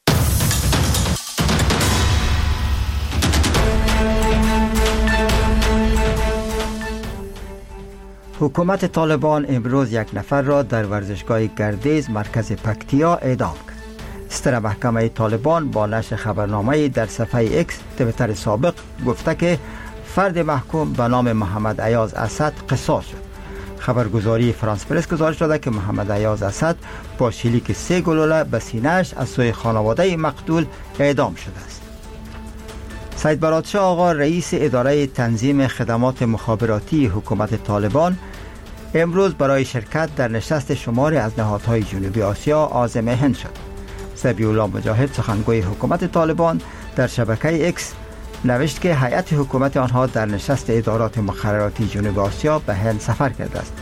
حکومت طالبان امروز یک نفر را در ورزشگاه گردیز مرکز پکتیا اعدام کرد. ستر محکمه طالبان با نشر خبرنامه در صفحه اکس تویتر سابق گفته که فرد محکوم به نام محمد ایاز اسد قصاص شد. خبرگزاری فرانس پرس گزارش داده که محمد ایاز اسد با شلیک سه گلوله به سینه‌اش از سوی خانواده مقتول اعدام شده است. سید برادشاه آقا رئیس اداره تنظیم خدمات مخابراتی حکومت طالبان امروز برای شرکت در نشست شماری از نهادهای جنوبی آسیا عازم هند شد. ذبیح الله مجاهد سخنگوی حکومت طالبان در شبکه اکس نوشت که هیئت حکومت آنها در نشست ادارات مخابراتی جنوب آسیا به هند سفر کرده است.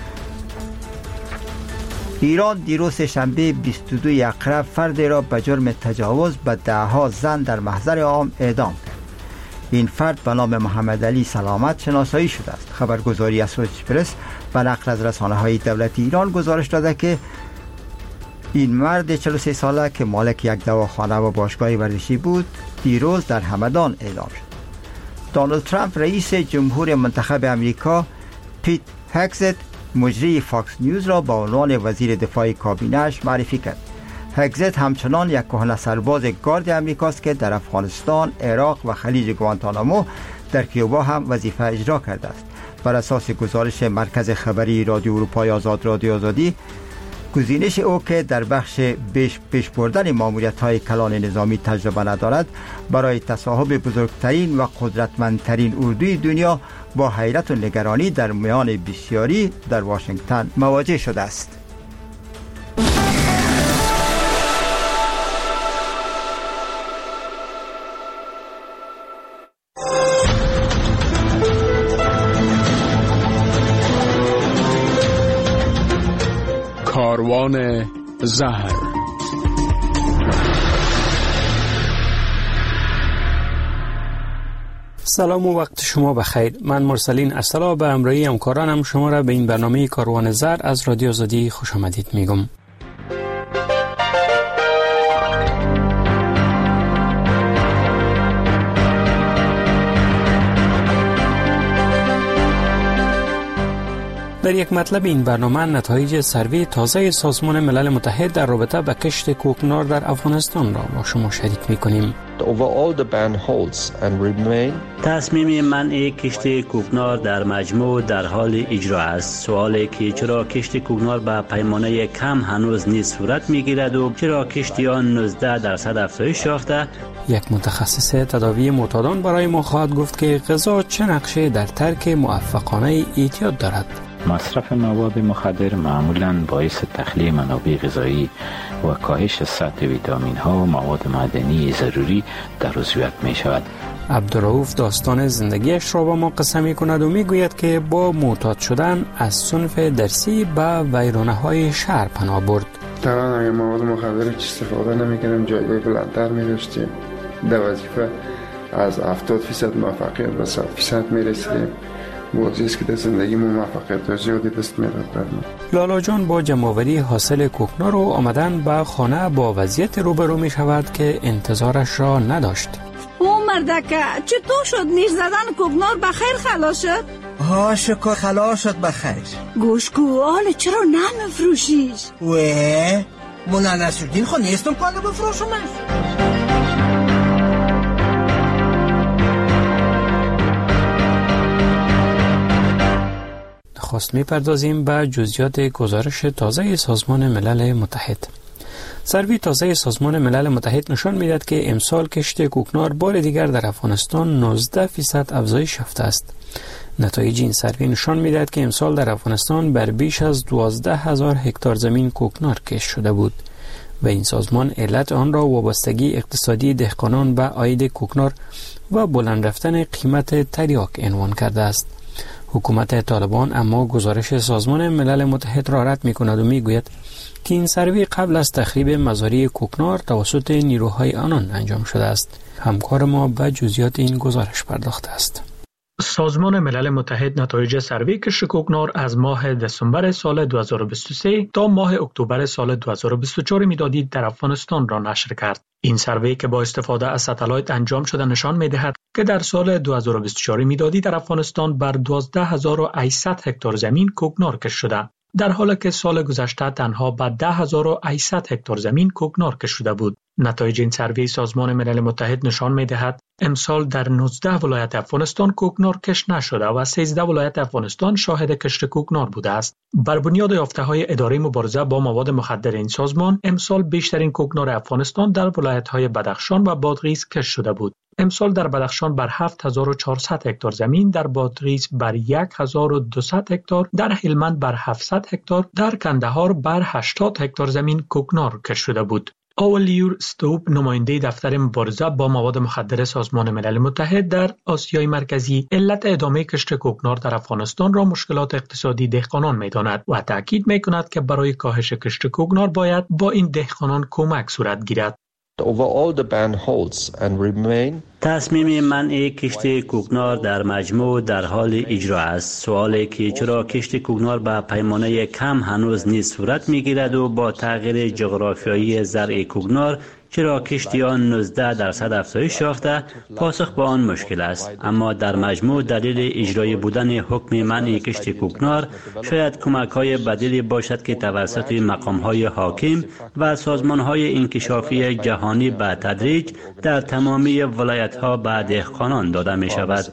ایران دیروز شنبه بیست و دو اکتبر فردی را به جرم تجاوز به دهها زن در محضر عام اعدام کرد. این فرد به نام محمد علی سلامت شناسایی شده است. خبرگزاری اسوسییتد پرس به نقل از رسانه‌های دولتی ایران گزارش داده که این مرد چهل و سه ساله که مالک یک دواخانه و باشگاه ورزشی بود دیروز در همدان اعدام شد. دونالد ترامپ رئیس جمهور منتخب امریکا پیت هگزت مجری فاکس نیوز را به عنوان وزیر دفاع کابینه‌اش معرفی کرد. هگزت همچنان یک کهنه سرباز گارد امریکاست که در افغانستان، عراق و خلیج گوانتانامو در کیوبا هم وظیفه اجرا کرده است. بر اساس گزارش مرکز خبری رادیو اروپای آزاد رادیو آزادی، گزینش او که در بخش بیش پیش بردن ماموریت‌های کلان نظامی تجربه ندارد، برای تصاحب بزرگترین و قدرتمندترین اردوی دنیا با حیرت و نگرانی در میان بسیاری در واشنگتن مواجه شده است. کاروان زهر. سلام و وقت شما بخیر. من مرسلین اصلا به همراهی همکارانم شما را به این برنامه کاروان زهر از رادیو آزادی خوش آمدید میگم. در یک مطلب این برنامه نتایج سروی تازه سازمان ملل متحد در رابطه با کشت کوکنار در افغانستان را با شما شریک می‌کنیم. تصمیم منع کشت کوکنار در مجموع در حال اجرا است. سوالی که چرا کشت کوکنار به پیمانه کم هنوز نیز صورت می‌گیرد و چرا کشتی آن نوزده درصد افزایش یافته؟ یک متخصص تداوی معتادان برای ما خواهد گفت که غذا چه نقشه در ترک موفقانه اعتیاد دارد. مصرف مواد مخدر معمولاً باعث تخلیه منابع غذایی و کاهش سطح ویتامین ها و مواد معدنی ضروری در عضویت می شود. عبدالرؤوف داستان زندگیش را با ما قصه می کند و می گوید که با معتاد شدن از صنف درسی به ویرانه های شهر پناه برد. طبعا اگه مواد مخدر هیچ استفاده نمی کردم جایگاه بلندتر می داشتیم. در وظیفه از هفتاد فیصد موفقیت به صد فیصد می رسیدیم. بازیست که در زندگی ما موفقیت زیادی دست می‌داد. لالا جان با جمع‌آوری حاصل کوکنار و آمدن به خانه با وضعیت روبرو می شود که انتظارش را نداشت. او مردکه چطور شد؟ نیش زدن کوکنار بخیر خلاص شد؟ ها شکر خلاص شد بخیر. گوش کو حالا چرا نمیفروشیش؟ وه مونا نسودین خو نیستم کالا بفروشمش. نخست می‌پردازیم به جزئیات گزارش تازه سازمان ملل متحد. سروی تازه سازمان ملل متحد نشان می‌دهد که امسال کشت کوکنار بار دیگر در افغانستان نوزده فیصد افزایش یافته است. نتایج این سروی نشان می‌دهد که امسال در افغانستان بر بیش از دوازده هزار هکتار زمین کوکنار کشت شده بود و این سازمان علت آن را وابستگی اقتصادی دهقانان به عاید کوکنار و بلند رفتن قیمت تریاک عنوان کرده است. حکومت طالبان اما گزارش سازمان ملل متحد را رد می‌کند و می‌گوید که این سروی قبل از تخریب مزارع کوکنار توسط نیروهای آنان انجام شده است. همکار ما به جزئیات این گزارش پرداخته است. سازمان ملل متحد نتایج سروی کشت کوکنار از ماه دسامبر سال دو هزار و بیست و سه تا ماه اکتبر سال دو هزار و بیست و چهار میلادی در افغانستان را نشر کرد. این سروی که با استفاده از ستلایت انجام شده نشان می‌دهد که در سال دو هزار و بیست و چهار میلادی در افغانستان بر دوازده هزار و هشتصد هکتار زمین کوکنار کشت شده، در حالی که سال گذشته تنها به ده هزار و هشتصد هکتار زمین کوکنار کشت شده بود. نتایج این سروی سازمان ملل متحد نشان می‌دهد امسال در نوزده ولایت افغانستان کوکنار کشت نشده و سیزده ولایت افغانستان شاهد کشت کوکنار بوده است. بر بنیاد یافته‌های اداره مبارزه با مواد مخدر این سازمان، امسال بیشترین کوکنار افغانستان در ولایت‌های بدخشان و بادغیس کشت شده بود. امسال در بدخشان بر هفت هزار و چهارصد هکتار زمین، در بادغیس بر یک هزار و دویست هکتار، در هلمند بر هفتصد هکتار، در کندهار بر هشتاد هکتار زمین کوکنار کشت شده بود. آولیور ستوپ، نماینده دفتر مبارزه با مواد مخدر سازمان ملل متحد در آسیای مرکزی، علت ادامه کشت کوکنار در افغانستان را مشکلات اقتصادی دهقانان می‌داند و تاکید می‌کند که برای کاهش کشت کوکنار باید با این دهقانان کمک صورت گیرد. تصمیم منع کشت کوکنار در مجموع در حال اجرا است. سوالی که چرا کشت کوکنار به پیمانه کم هنوز نیز صورت می‌گیرد و با تغییر جغرافیایی زرع کوکنار چرا کشتی آن نوزده درصد افزایش یافته، پاسخ به آن مشکل است. اما در مجموع دلیل اجرای بودن حکم منع کشت کوکنار شاید کمک‌های بدیلی باشد که توسط مقام‌های حاکم و سازمان‌های انکشافی جهانی به تدریج در تمامی ولایت‌ها به دهقانان داده می‌شود.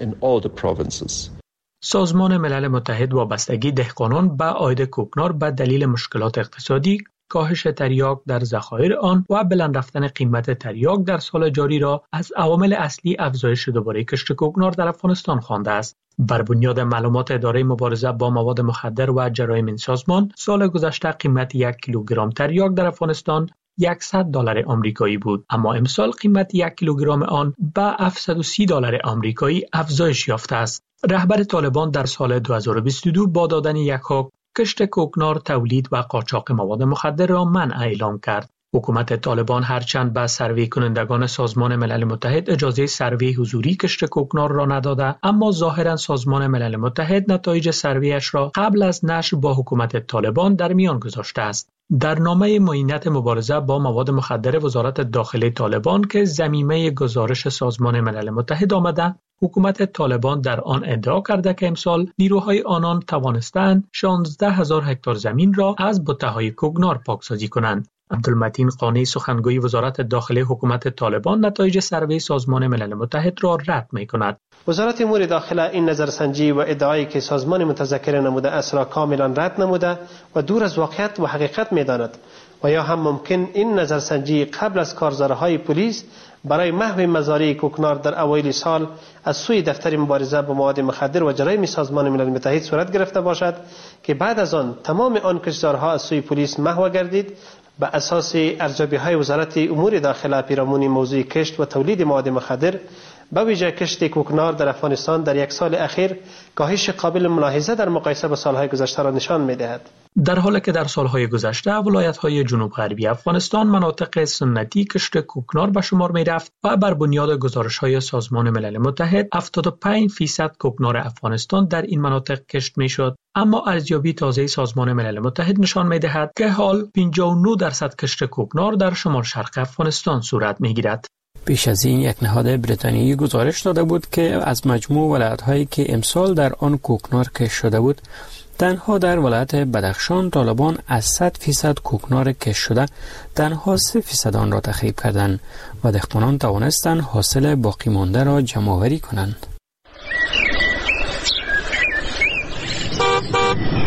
سازمان ملل متحد وابستگی دهقانان به عاید کوکنار به دلیل مشکلات اقتصادی، کاهش تریاک در ذخایر آن و بلند رفتن قیمت تریاک در سال جاری را از عوامل اصلی افزایش دوباره کشت کوکنار در افغانستان خوانده است. بر بنیاد معلومات اداره مبارزه با مواد مخدر و جرایم این سازمان، سال گذشته قیمت یک کیلوگرم تریاک در افغانستان صد دلار آمریکایی بود، اما امسال قیمت یک کیلوگرم آن به هفتصد و سی دلار آمریکایی افزایش یافته است. رهبر طالبان در سال دو هزار و بیست و دو با دادن یک حکم کشت کوکنار، تولید و قاچاق مواد مخدر را منع اعلام کرد. حکومت طالبان هرچند به سروی کنندگان سازمان ملل متحد اجازه سروی حضوری کشت کوکنار را نداده، اما ظاهرا سازمان ملل متحد نتایج سرویش را قبل از نشر با حکومت طالبان در میان گذاشته است. در نامه معینت مبارزه با مواد مخدر وزارت داخلی طالبان که ضمیمه گزارش سازمان ملل متحد آمده، حکومت طالبان در آن ادعا کرده که امسال نیروهای آنان توانستند شانزده هزار هکتار زمین را از بته‌های کوکنار پاکسازی کنند. عبدالمتین قانی، سخنگوی وزارت داخلی حکومت طالبان، نتایج سروی سازمان ملل متحد را رد می‌کند. وزارت امور داخله این نظرسنجی و ادعایی که سازمان متذکر نموده است را کاملا رد نموده و دور از واقعیت و حقیقت می‌داند و یا هم ممکن این نظرسنجی قبل از کارزارهای پلیس برای محو مزارع کوکنار در اوایل سال از سوی دفتر مبارزه با مواد مخدر و جرایم سازمان ملل متحد صورت گرفته باشد که بعد از آن تمام آن کشتارها از سوی پلیس محو گردید. به اساس ارزیابی‌های وزارت امور داخله پیرامون موضوع کشت و تولید مواد مخدر، به ویژه کشت کوکنار در افغانستان در یک سال اخیر کاهش قابل ملاحظه در مقایسه با سالهای گذشته را نشان می‌دهد. در حالی که در سالهای گذشته ولایت‌های جنوب غربی افغانستان مناطق سنتی کشت کوکنار به شمار می‌رفت و بر بنیاد گزارش‌های سازمان ملل متحد هفتاد و پنج درصد کوکنار افغانستان در این مناطق کشت می‌شد، اما ارزیابی تازه سازمان ملل متحد نشان می‌دهد که حال پنجاه و نه درصد کشت کوکنار در شمال شرق افغانستان صورت می‌گیرد. پیش از این یک نهاد بریتانیایی گزارش داده بود که از مجموع ولایت‌هایی که امسال در آن کوکنار کشت شده بود، تنها در ولایت بدخشان طالبان از صد فیصد کوکنار کشت شده تنها سه فیصد آن را تخریب کردند و دهقانان توانستند حاصل باقی مانده را جمع آوری کنند.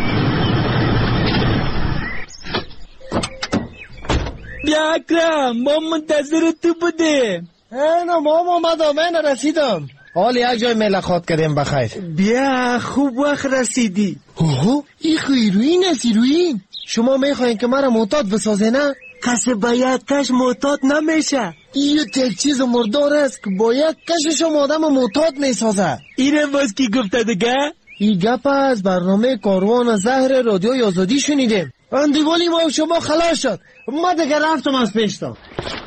بیا اکرم، ما منتظر تو بودیم. اینا مام آمدم، من رسیدم. حالی یک جای ملاقات کردیم بخیر. بیا خوب وقت رسیدی. اوه این خیروین است ایروین. شما میخواین که مرا معتاد بسازه نه؟ کسی با یک کش معتاد نمیشه. این یک چیز مردار است که با یک کشش هم آدم معتاد میسازه. اینه باز کی گفته دیگه؟ این گپ از برنامه کاروان زهر رادیوی آزادی شنیدیم. اندیوالی ما و شما خلاص شد. ما دیگه رفتم از پیشتا.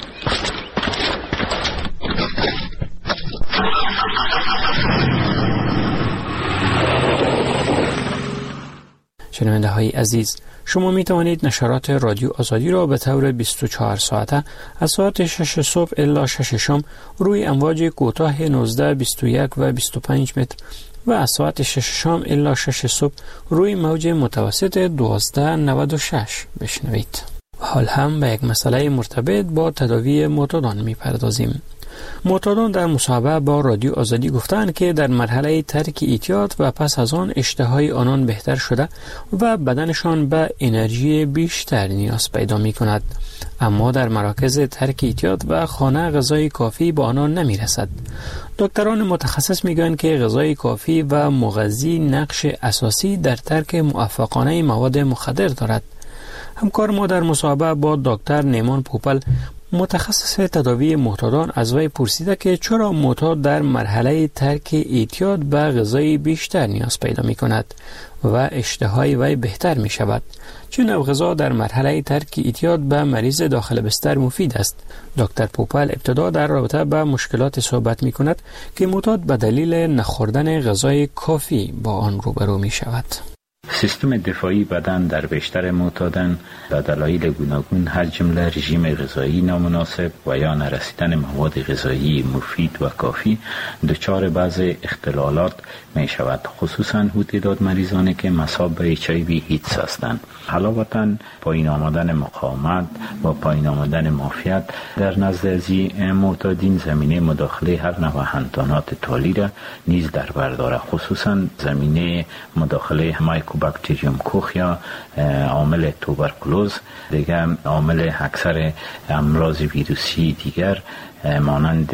شنونده های عزیز، شما می توانید نشرات رادیو آزادی را به طور بیست و چهار ساعته از ساعت شش صبح الی شش شام روی امواج کوتاه نوزده، بیست و یک و بیست و پنج متر و از ساعت شش شام الی شش صبح روی موج متوسط دوازده نود و شش بشنوید. و حال هم به یک مسئله مرتبط با تداوی معتادان می پردازیم. معتادان در مصاحبه با رادیو آزادی گفتند که در مرحله ترک اعتیاد و پس از آن اشتهای آنان بهتر شده و بدنشان به انرژی بیشتر نیاز پیدا می کند، اما در مراکز ترک اعتیاد و خانه غذای کافی به آنان نمی رسد. دکتران متخصص می گویند که غذای کافی و مغذی نقش اساسی در ترک موفقانه مواد مخدر دارد. همکار ما در مصاحبه با دکتر نیمان پوپل متخصص تداوی معتادان از وی پرسیده که چرا معتاد در مرحله ترک اعتیاد به غذای بیشتر نیاز پیدا می کند و اشتهای وی بهتر می شود. چه نوع غذا در مرحله ترک اعتیاد به مریض داخل بستر مفید است؟ دکتر پوپل ابتدا در رابطه با مشکلات صحبت می کند که معتاد به دلیل نخوردن غذای کافی با آن روبرو می شود. سیستم دفاعی بدن در بیشتر معتادان به دلایل گوناگون هر جمله رژیم غذایی نامناسب و یا نرسیدن مواد غذایی مفید و کافی دچار بعض اختلالات می شود، خصوصا تعداد مریضانی که مصاب به اچ آی وی ایدز هستند. علاوه پایین آمدن مقاومت و پایین آمدن معافیت در نزد از معتادین زمینه مداخله هر نوع حیوانات تالی را نیز در بر دارد، خصوصا زمینه مداخله مایکوباکتریوم کوخ یا عامل توبرکلوز، دیگر عامل اکثر امراض ویروسی دیگر مانند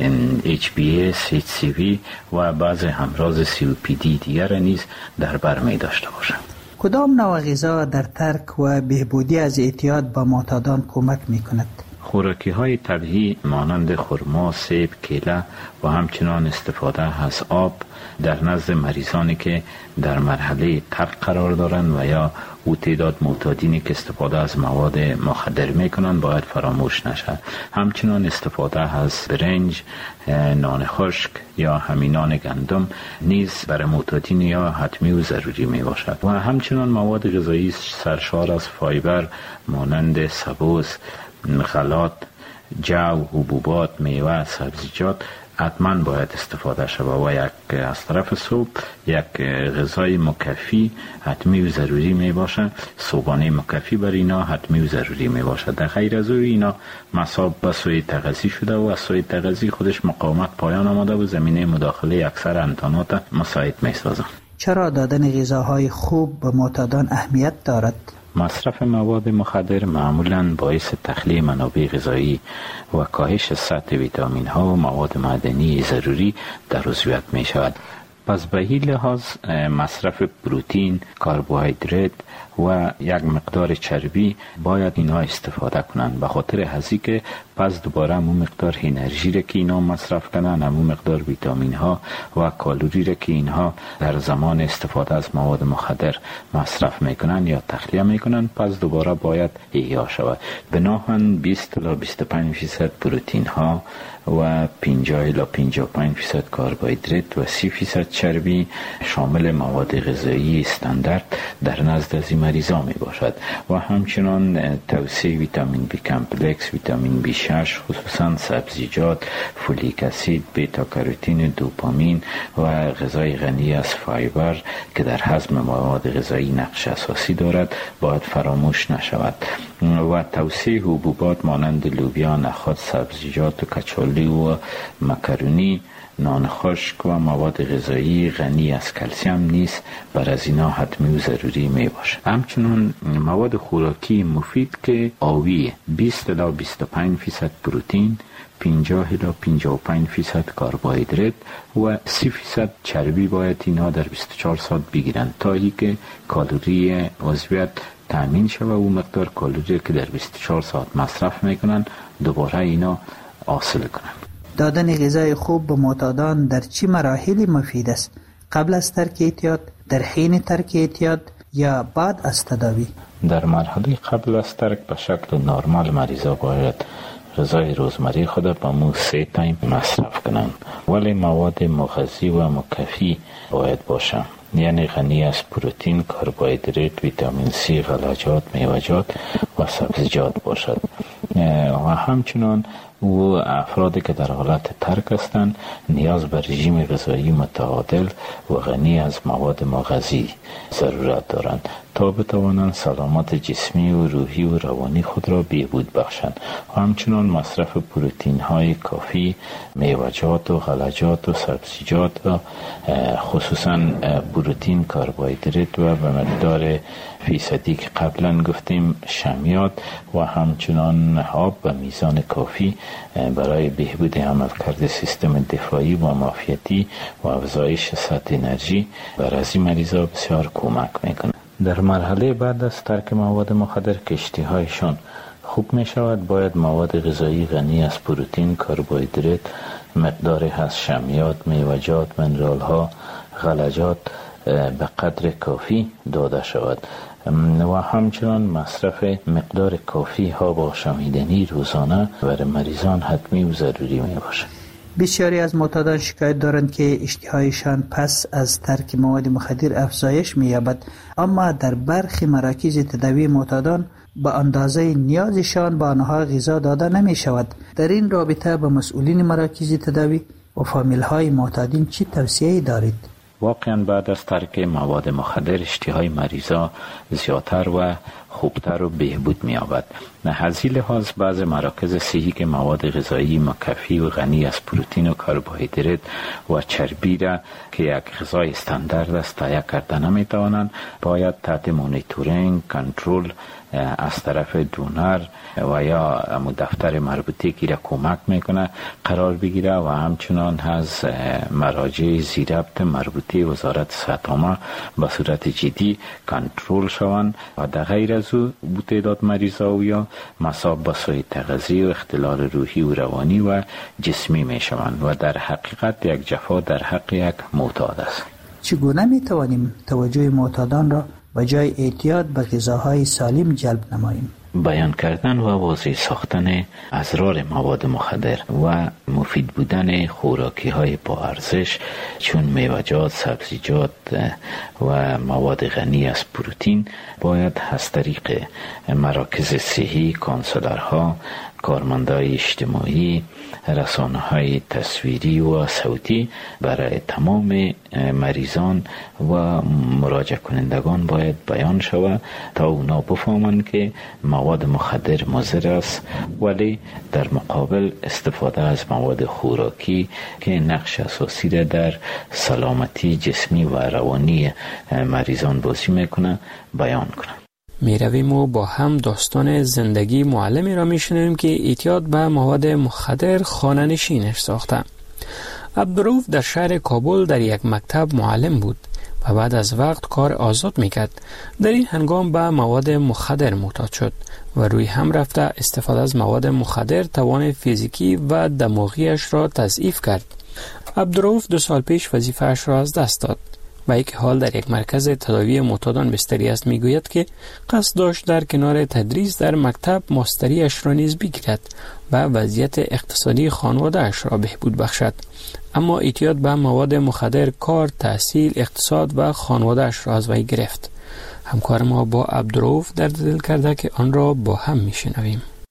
اچ بی اس، اچ سی وی و بعض امراض سی او پی دی دیگر نیز در بر می داشته باشند. کدام نوع غذا در ترک و بهبودی از اعتیاد با معتادان کمک می کند؟ خوراکی های طبیعی مانند خرما، سیب، کیله و همچنان استفاده از آب در نزد مریضانی که در مرحله ترک قرار دارند و یا او تعداد معتادینی که استفاده از مواد مخدر میکنند باید فراموش نشد. همچنان استفاده از برنج، نان خشک یا همین نان گندم نیز برای معتادین یا حتمی و ضروری می باشد و همچنان مواد غذایی سرشار از فایبر مانند سبوس، غلات، جو، حبوبات، میوه، سبزیجات حتما باید استفاده شود و یک از طرف صبح یک غذای مکفی حتمی و ضروری می باشد. صبحانه مکفی بر اینا حتمی و ضروری می باشد. در غیر از او اینا مصاب به سوی تغذی شده و از سوی تغذی خودش مقاومت پایان آمده و زمینه مداخله اکثر انتانات مساعد می سازد. چرا دادن غذاهای خوب به معتادان اهمیت دارد؟ مصرف مواد مخدر معمولاً باعث تخلیه منابع غذایی و کاهش سطح ویتامین ها و مواد معدنی ضروری در عضویت می شود. پس به این لحاظ مصرف پروتئین، کربوهیدرات و یک مقدار چربی باید اینها استفاده کنند، به خاطر هزی که پس دوباره همون مقدار انرژی را که اینها مصرف کنند، همون مقدار ویتامین ها و کالری را که اینها در زمان استفاده از مواد مخدر مصرف میکنند یا تخلیه میکنند، پس دوباره باید احیا شود. بناهن بیست تا بیست و پنج درصد پروتئین ها و پنجاه الی پنجاه و پنج درصد کربوهیدرات و سی درصد چربی شامل مواد غذایی استاندارد در نزد از این مریضا می باشد و همچنان توسعه ویتامین بی کمپلکس، ویتامین بی شش، خصوصا سبزیجات، فولیک اسید، بیتا کاروتین، دوپامین و غذای غنی از فایبر که در هضم مواد غذایی نقش اساسی دارد باید فراموش نشود. و توسعه حبوبات مانند لوبیا، نخود، سبزیجات و کچالو و مکرونی، نان خشک و مواد غذایی غنی از کلسیم نیز بر از اینا حتمی و ضروری می باشه. همچنین مواد خوراکی مفید که آوی بیست تا بیست و پنج درصد پروتئین، پنجاه تا پنجاه و پنج درصد کربوهیدرات و سی درصد چربی باید اینا در بیست و چهار ساعت بگیرند تا ای که کالری عضویت تامین شود و مقدار کالری که در بیست و چهار ساعت مصرف میکنن دوباره اینا حاصل کنند. دادن غذای خوب به معتادان در چه مراحلی مفید است؟ قبل از ترک اعتیاد، در حین ترک اعتیاد یا بعد از تداوی؟ در مرحله قبل از ترک به شکل نرمال مریضا باید غذای روزمره خود به مو سه تایم مصرف کنند، ولی مواد مغذی و مکفی باید باشند، یعنی غنی از پروتئین، کربوهیدرات، ویتامین سی، غلجات، میوه‌جات و سبزیجات باشد. و همچنان و افرادی که در حالت ترک هستند نیاز به رژیم غذایی متعادل و غنی از مواد مغذی ضرورت دارند تا بتوانند سلامت جسمی و روحی و روانی خود را بهبود بخشند. و همچنان مصرف پروتئین های کافی، میوه‌جات و غلجات و سبزیجات و خصوصا پروتئین، کربوهیدرات و به مقدار فیصدی که قبلا گفتیم شمیات و همچنان آب به میزان کافی برای بهبود عملکرد سیستم دفاعی و معافیتی و افزایش سطح انرژی بر از این مریضا بسیار کمک میکنه. در مرحله بعد از ترک مواد مخدر که اشتهایشان خوب می شود، باید مواد غذایی غنی از پروتئین، کربوهیدرات، مقدار از شمیات، میوه‌جات، منرال ها، غلجات به قدر کافی داده شود و همچنان مصرف مقدار کافی ها با شمیدنی روزانه برای مریضان حتمی و ضروری می باشد. بسیاری از معتادان شکایت دارند که اشتهایشان پس از ترک مواد مخدر افزایش می‌یابد، اما در برخی مراکز تداوی معتادان با اندازه نیازشان به آنها غذا داده نمی شود. در این رابطه به مسئولین مراکز تداوی و فامیل‌های معتادین چی توصیه‌ای دارید؟ واقعا بعد از ترک مواد مخدر اشتهای مریضا زیادتر و خوبتر و بهبود می‌یابد. از این لحاظ بعض مراکز صحی که مواد غذایی مکفی و غنی از پروتئین و کربوهیدرات و چربی را که یک غذای استاندارد است تهیه کرده نمی‌توانند، باید تحت مانیتورینگ، کنترل از طرف دونر و یا دفتر مربوطه که را کمک میکنه قرار بگیره و همچنان از مراجع زیربط مربوطه وزارت صحت عامه به صورت جدی کنترل شوند و در غیر از او تعداد مریضا و یا مصاب به سوء تغذیه و اختلال روحی و روانی و جسمی میشوند و در حقیقت یک جفا در حق یک معتاد است. چگونه میتوانیم توجه معتادان را به جای اعتیاد به غذاهای سالم جلب نماییم؟ بیان کردن و واضح ساختن اضرار مواد مخدر و مفید بودن خوراکی های با ارزش چون میوه‌جات، سبزیجات و مواد غنی از پروتئین باید از طریق مراکز صحی، کانسلرها، کارمندای اجتماعی، رسانه‌های تصویری و صوتی برای تمام مریضان و مراجعه کنندگان باید بیان شود تا اونا بفهمند که مواد مخدر مضر است، ولی در مقابل استفاده از مواد خوراکی که نقش اساسی را در سلامتی جسمی و روانی مریضان بازی میکنه بیان کنند. می رویم و با هم داستان زندگی معلمی را می شنویم که اعتیاد به مواد مخدر خانه نشینش ساخته. عبدالرؤف در شهر کابل در یک مکتب معلم بود و بعد از وقت کار آزاد می کرد. در این هنگام به مواد مخدر معتاد شد و روی هم رفته استفاده از مواد مخدر توان فیزیکی و دماغیش را تضعیف کرد. عبدالرؤف دو سال پیش وظیفه‌اش را از دست داد. و یک حال در یک مرکز تداوی معتادان بستری است میگوید که قصد داشت در کنار تدریس در مکتب ماستریش را نیز بگیرد و وضعیت اقتصادی خانواده‌اش را بهبود بخشد، اما اعتیاد به مواد مخدر کار، تحصیل، اقتصاد و خانواده‌اش را از وی گرفت. همکار ما با عبدالرؤف در دل کرده که آن را با هم میشنویم.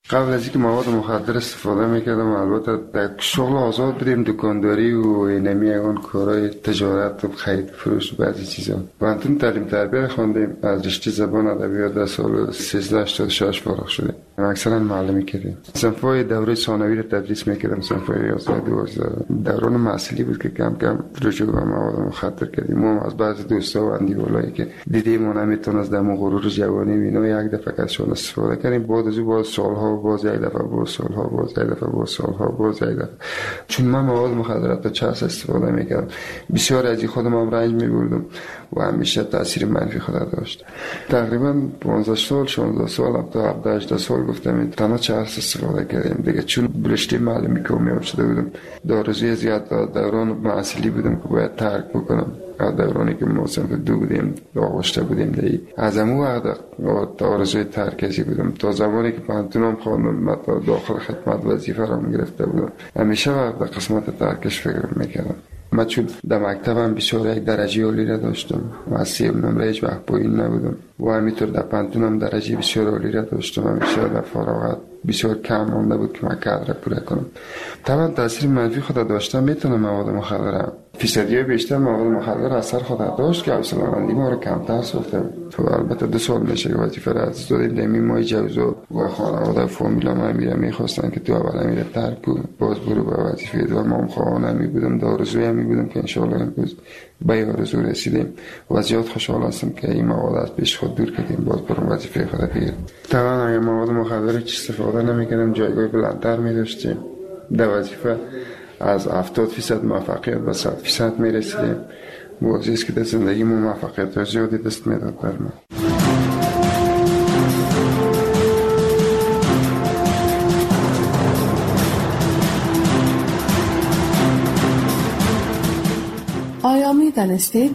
قبل از اینکه مواد مخدر استفاده میکردم، البته در شغل آزاد بودیم، دکانداری و اینمی اون کارهای تجارت و خرید فروش و بعضی چیزا. پانتون تعلیم تربیت خواندیم، از رشته زبان ادبیات در سال سیزده هشتاد و شش فارغ شدیم. اکثرا معلمی کردیم. صنفای دوره ثانوی رو تدریس میکردم، صنفای یازده دوازده. دوران محصولی بود که کم کم رجوع به مواد مخدر کردیم. ما از بعضی دوستا و اندیولایی که دیدیم ما نمیتون از دم غرور جوانی اینا یک دفعه ازشون استفاده کردیم. بعد از باز سالها باز یک دفعه باز سالها باز یک دفعه باز سالها باز یک دفعه. چون من مواد مخدرات تا چاس استفاده میکردم، بسیار از خودم هم رنج میبردم و همیشه تاثیر منفی خود داشت. تقریبا پانزده سال شانزده سال تا هفده هجده سال گفتم تنها چاس استفاده کردیم دیگه، چون برشته معلمی که میام شده بودم. دارزوی زیاد دوران محصولی بودم که باید ترک بکنم. دورانی که ما صنف دو بودیم، داغشته بودیم دی. از همون وقت دارزوی ترکشی بودم تا زمانی که پانتونم خواندم تا داخل خدمت وظیفه را گرفته بودم. همیشه وقت قسمت ترکش فکر میکردم. من چون در مکتبم بسیار یک درجه عالی را داشتم و از سیب نمره هیچ وقت پایین نبودم و همینطور در پانتونم درجه بسیار عالی را داشتم. همیشه در فراغت بسیار کم مونده بود که من کار را پوره کنم. طبعا تاثیر منفی خود داشتم. میتونم مواد مخدر فیصدی بیشتر مواد مخدر اثر خود داشت که حوصله‌مندی ما رو کمتر ساختم. تو البته دو سال میشه که وظیفه را از دادیم دمی مای جوزو و خانواده فامیلا ما میرم میخواستن که تو اول میره ترک کن باز برو به وظیفه دو. ما خواهان می بودم، دارزوی می بودم که ان شاء الله امروز به آرزو رسیدیم و زیاد خوشحال هستم که این مواد از پیش خود دور کردیم باز برم وظیفه خود بگیرم. طبعا اگه مواد مخدر چی استفاده نمی‌کردم جایگاه بلندتر می‌داشتیم. در وظیفه از هفتاد درصد موفقیت به صد درصد می‌رسیدیم. موضوعی است که در زندگی ما موفقیت زیادی دست می‌داد بر من. آیا می دانستید؟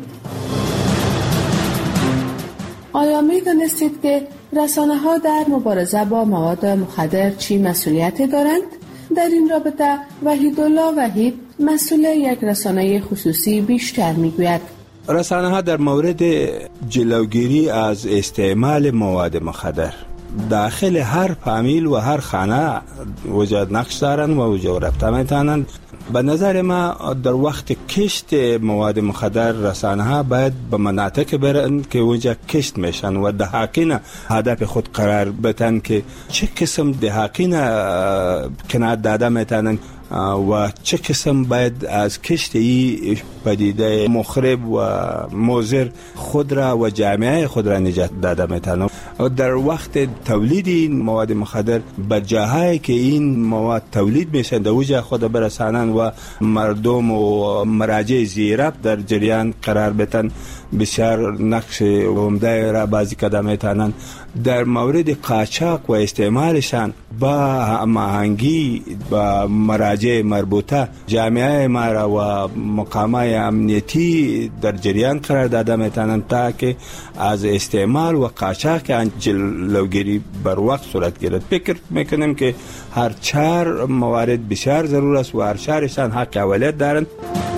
آیا می دانستید که رسانه ها در مبارزه با مواد مخدر چی مسئولیتی دارند؟ در این رابطه وحیدالله وحید مسئول یک رسانه خصوصی بیشتر می گوید. رسانه ها در مورد جلوگیری از استعمال مواد مخدر داخل هر فامیل و هر خانه وجود نقش دارند و وجود رفته میتونند. به نظر ما در وقت کشت مواد مخدر رسانه ها باید به مناطق برند که اونجا کشت میشن و دهاقین هدف خود قرار بدن که چه قسم دهاقین کنار داده میتونن و چه قسم باید از کشت ای پدیده مخرب و مضر خود را و جامعه خود را نجات داده میتونن. در وقت تولید این مواد مخدر به جاهایی که این مواد تولید میشن در اوجه خود برسانن و مردم و مراجع زیراب در جریان قرار بدن بسیار نقش عمده را بازی کرده میتونن. در مورد قاچاق و استعمالشان با هماهنگی با مراجع مربوطه جامعه ما را و مقامات امنیتی در جریان قرار داده میتونن تا که از استعمال و قاچاق جلوگیری بر وقت صورت گیرد. فکر میکنم که هر چهار موارد بسیار ضرور است و هر چهارشان حق اولیت دارند.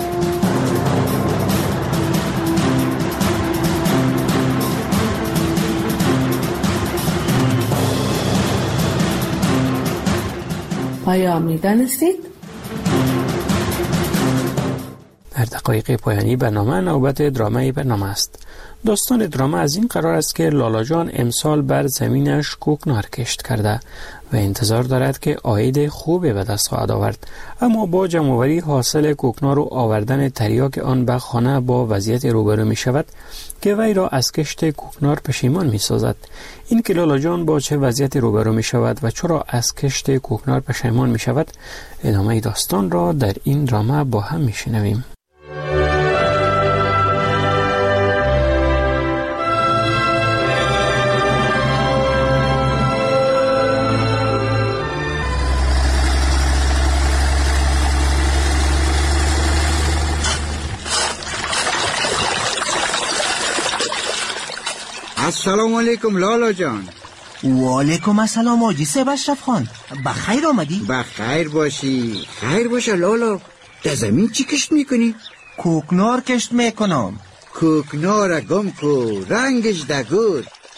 آیا می دانستید؟ در دقایق پایانی برنامه نوبت درامای برنامه است. داستان درامه از این قرار است که لالا جان امسال بر زمینش کوکنار کشت کرده و انتظار دارد که عاید خوبی به دست خواهد آورد، اما با جمع‌آوری حاصل کوکنار و آوردن تریاک آن به خانه با وضعیت روبرو می شود که وی را از کشت کوکنار پشیمان می سازد. این که لالا جان با چه وضعیت روبرو می شود و چرا از کشت کوکنار پشیمان می شود، ادامه داستان را در این درامه با هم می شنویم. السلام علیکم لالا جان. و علیکم السلام آجی سیب اشرف خان، بخیر آمدی؟ بخیر باشی. خیر باشه لالا. در زمین چی کشت میکنی؟ کوکنار کشت میکنم. کوکنار گم کو رنگش دگور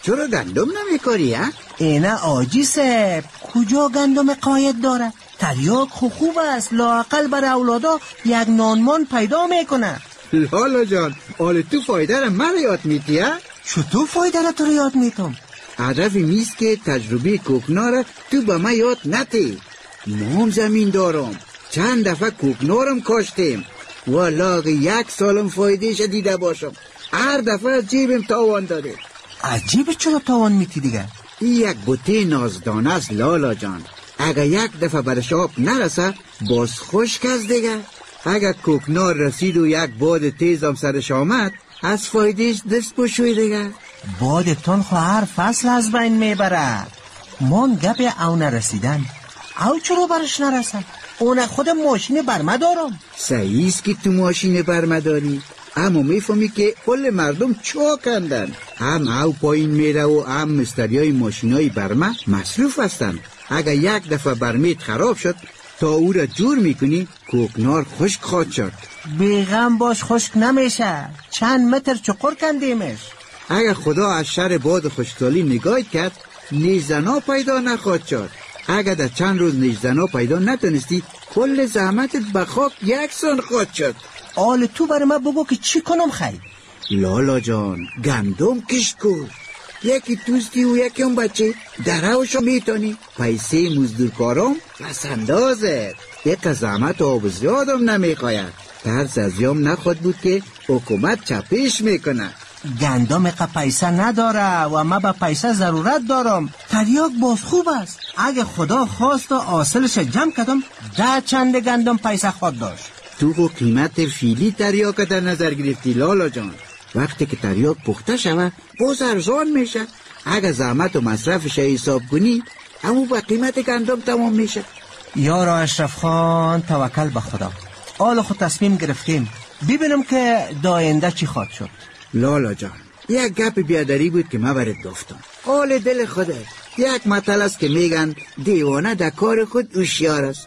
چرا گندم نمیکاری ها؟ اینه آجی صاحب کجا گندم قاید داره؟ تریاک خوب است، لااقل بر اولادا یک نانمان پیدا میکنه. لالا جان آل تو فایده را من یاد میتی ها؟ چطور فایده را تو را یاد میتم؟ هدف نیست که تجربه کوکنار تو به من یاد نتی. ما هم زمین دارم، چند دفعه کوکنارم کاشتیم و لاغ یک سالم فایدهش دیده باشم. هر دفعه از جیبم تاوان داده. عجیب چرا تاوان میتی دیگه؟ یک بوته نازدانه است لالا جان. اگه یک دفعه برش آب نرسه باز خشک است دیگه. اگه کوکنار رسید و یک باد تیزم سرش آمد از فایدهش دست بشوی دیگه. بادتان خو هر فصل از بین میبره. من گپ او نرسیدن. او چرا برش نرسن؟ اون خود ماشین برمه دارم. صحیح است که تو ماشین برمه داری، اما میفهمی که کل مردم چا کندن. هم او پایین میره و هم مستریای ماشینای برمه مصروف هستن. اگه یک دفعه برمیت خراب شد تا او را جور میکنی کوکنار خشک خواهد شد. بیغم باش خشک نمیشه، چند متر چقر کندیمش. اگه خدا از شر باد خشکسالی نگاه کرد نیزنا پیدا نخواهد شد. اگه در چند روز نیزنا پیدا نتونستی کل زحمتت به خاک یکسان خواهد شد. آل تو برای من بگو که چی کنم خیلی؟ لالا جان گندم کشت کن، یکی توستی و یکی هم بچه دروشو میتونی. پیسه مزدورکارم پس اندازه، یک زحمت آب زیادم نمیخواید. ترس از یام نخواد بود که حکومت چپش میکنه. گندم اقا پیسه نداره و من به پیسه ضرورت دارم. تریاک باز خوب است، اگه خدا خواست و حاصلش جمع کردم ده چند گندم پیسه خود داشت. تو خو قیمت فیلی تریاک در نظر گرفتی لالا جان. وقتی که تریاک پخته شوه باز ارزان میشه. اگه زحمت و مصرفش حساب کنی همون با قیمت گندم تمام میشه. یارا اشرف خان توکل به خدا. حالا خود تصمیم گرفتیم، ببینم که داینده چی خواهد شد. لالا جان یک گپ بیادری بود که من برات گفتم. حال دل خوده. یک مطل است که میگن دیوانه در کار خود هوشیار است.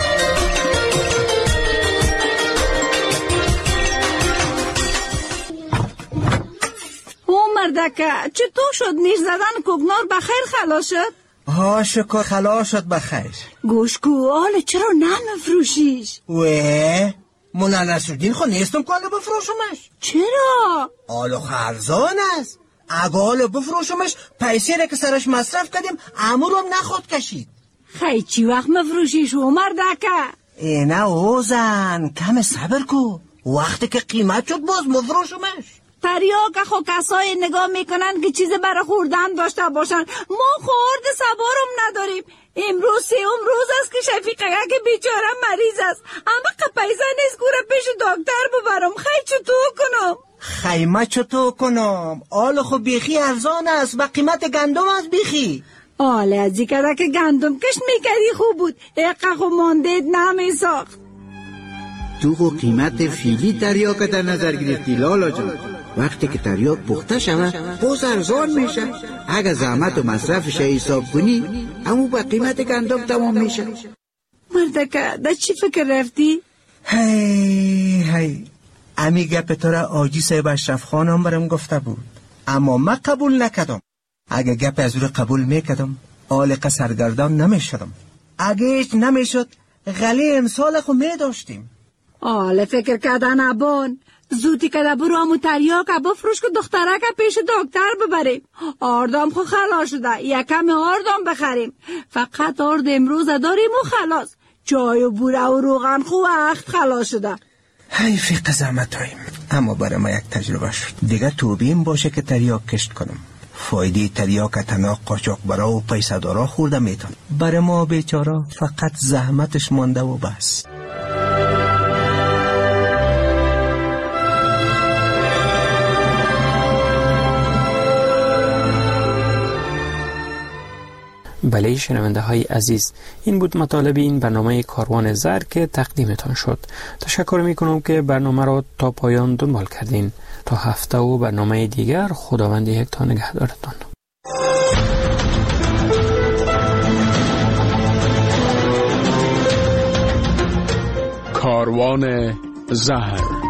مردکه چطور شد؟ نیش زدن کوکنار بخیر خلاص شد؟ ها شکر خلاص شد بخیر. گوش کو حالا چرا نمیفروشیش؟ وی مولا نصرالدین خو نیستم که حالا بفروشمش. چرا؟ حالا خرزان است. اگه حالا بفروشمش پیسه را که سرش مصرف کردیم امورم نخود کشید. خیلی چی وقت مفروشیش و مردکه؟ اینه اوزن کم صبر کو، وقتی که قیمت شد باز مفروشمش. تریاک خو کسای نگاه میکنن که چیز برای خوردن داشته باشن. ما خورد سوارم نداریم. امروز سیوم روز است که شفیقه که بیچاره مریض است، اما که پیسه نیست گوره پیش دکتر ببرم. خیلی چطور کنم؟ خیمه چطور کنم؟ آل خو بیخی ارزان است و قیمت گندم از بیخی. آله از این کده که گندم کشت میکردی خوب بود، اقا خو ماندید نمیساخت. تو خو قیمت فیلی تریاک در نظر گرفتی لالا جان. وقتی که تریاک پخته شوه باز ارزان میشه. اگه زحمت و مصرفش حساب کنی همون با قیمت گندم تمام میشه. مردکه در چی فکر رفتی؟ هی هی امی گپ تو را آجی صاحب اشرف خانم برم گفته بود، اما من قبول نکردم. اگه گپ از رو قبول میکردم آلقه سرگردان نمیشدم. اگه ایش نمیشد غلی امسال خو میداشتیم. آله فکر کردن ابان زودی که برو همون تریاک بفروش که دختره که پیش دکتر ببریم. آردام خو خلاص شده، یکم آردام بخریم. فقط آرد امروز داریم و خلاص. چای و بوره و روغن خو وقت خلاص شده. حیفی قزامت هاییم، اما برای ما یک تجربه شد. دیگه توبیم باشه که تریاک کشت کنم. فایده تریاک تنها قاچاق برا و پیسه دارا خورده میتون. برای ما بیچارا فقط زحمتش مانده و بس. بله شنونده های عزیز، این بود مطالب این برنامه کاروان زر که تقدیمتان شد. تشکر می کنم که برنامه را تا پایان دنبال کردین. تا هفته و برنامه دیگر خداوند یکتا نگهدارتان. کاروان زهر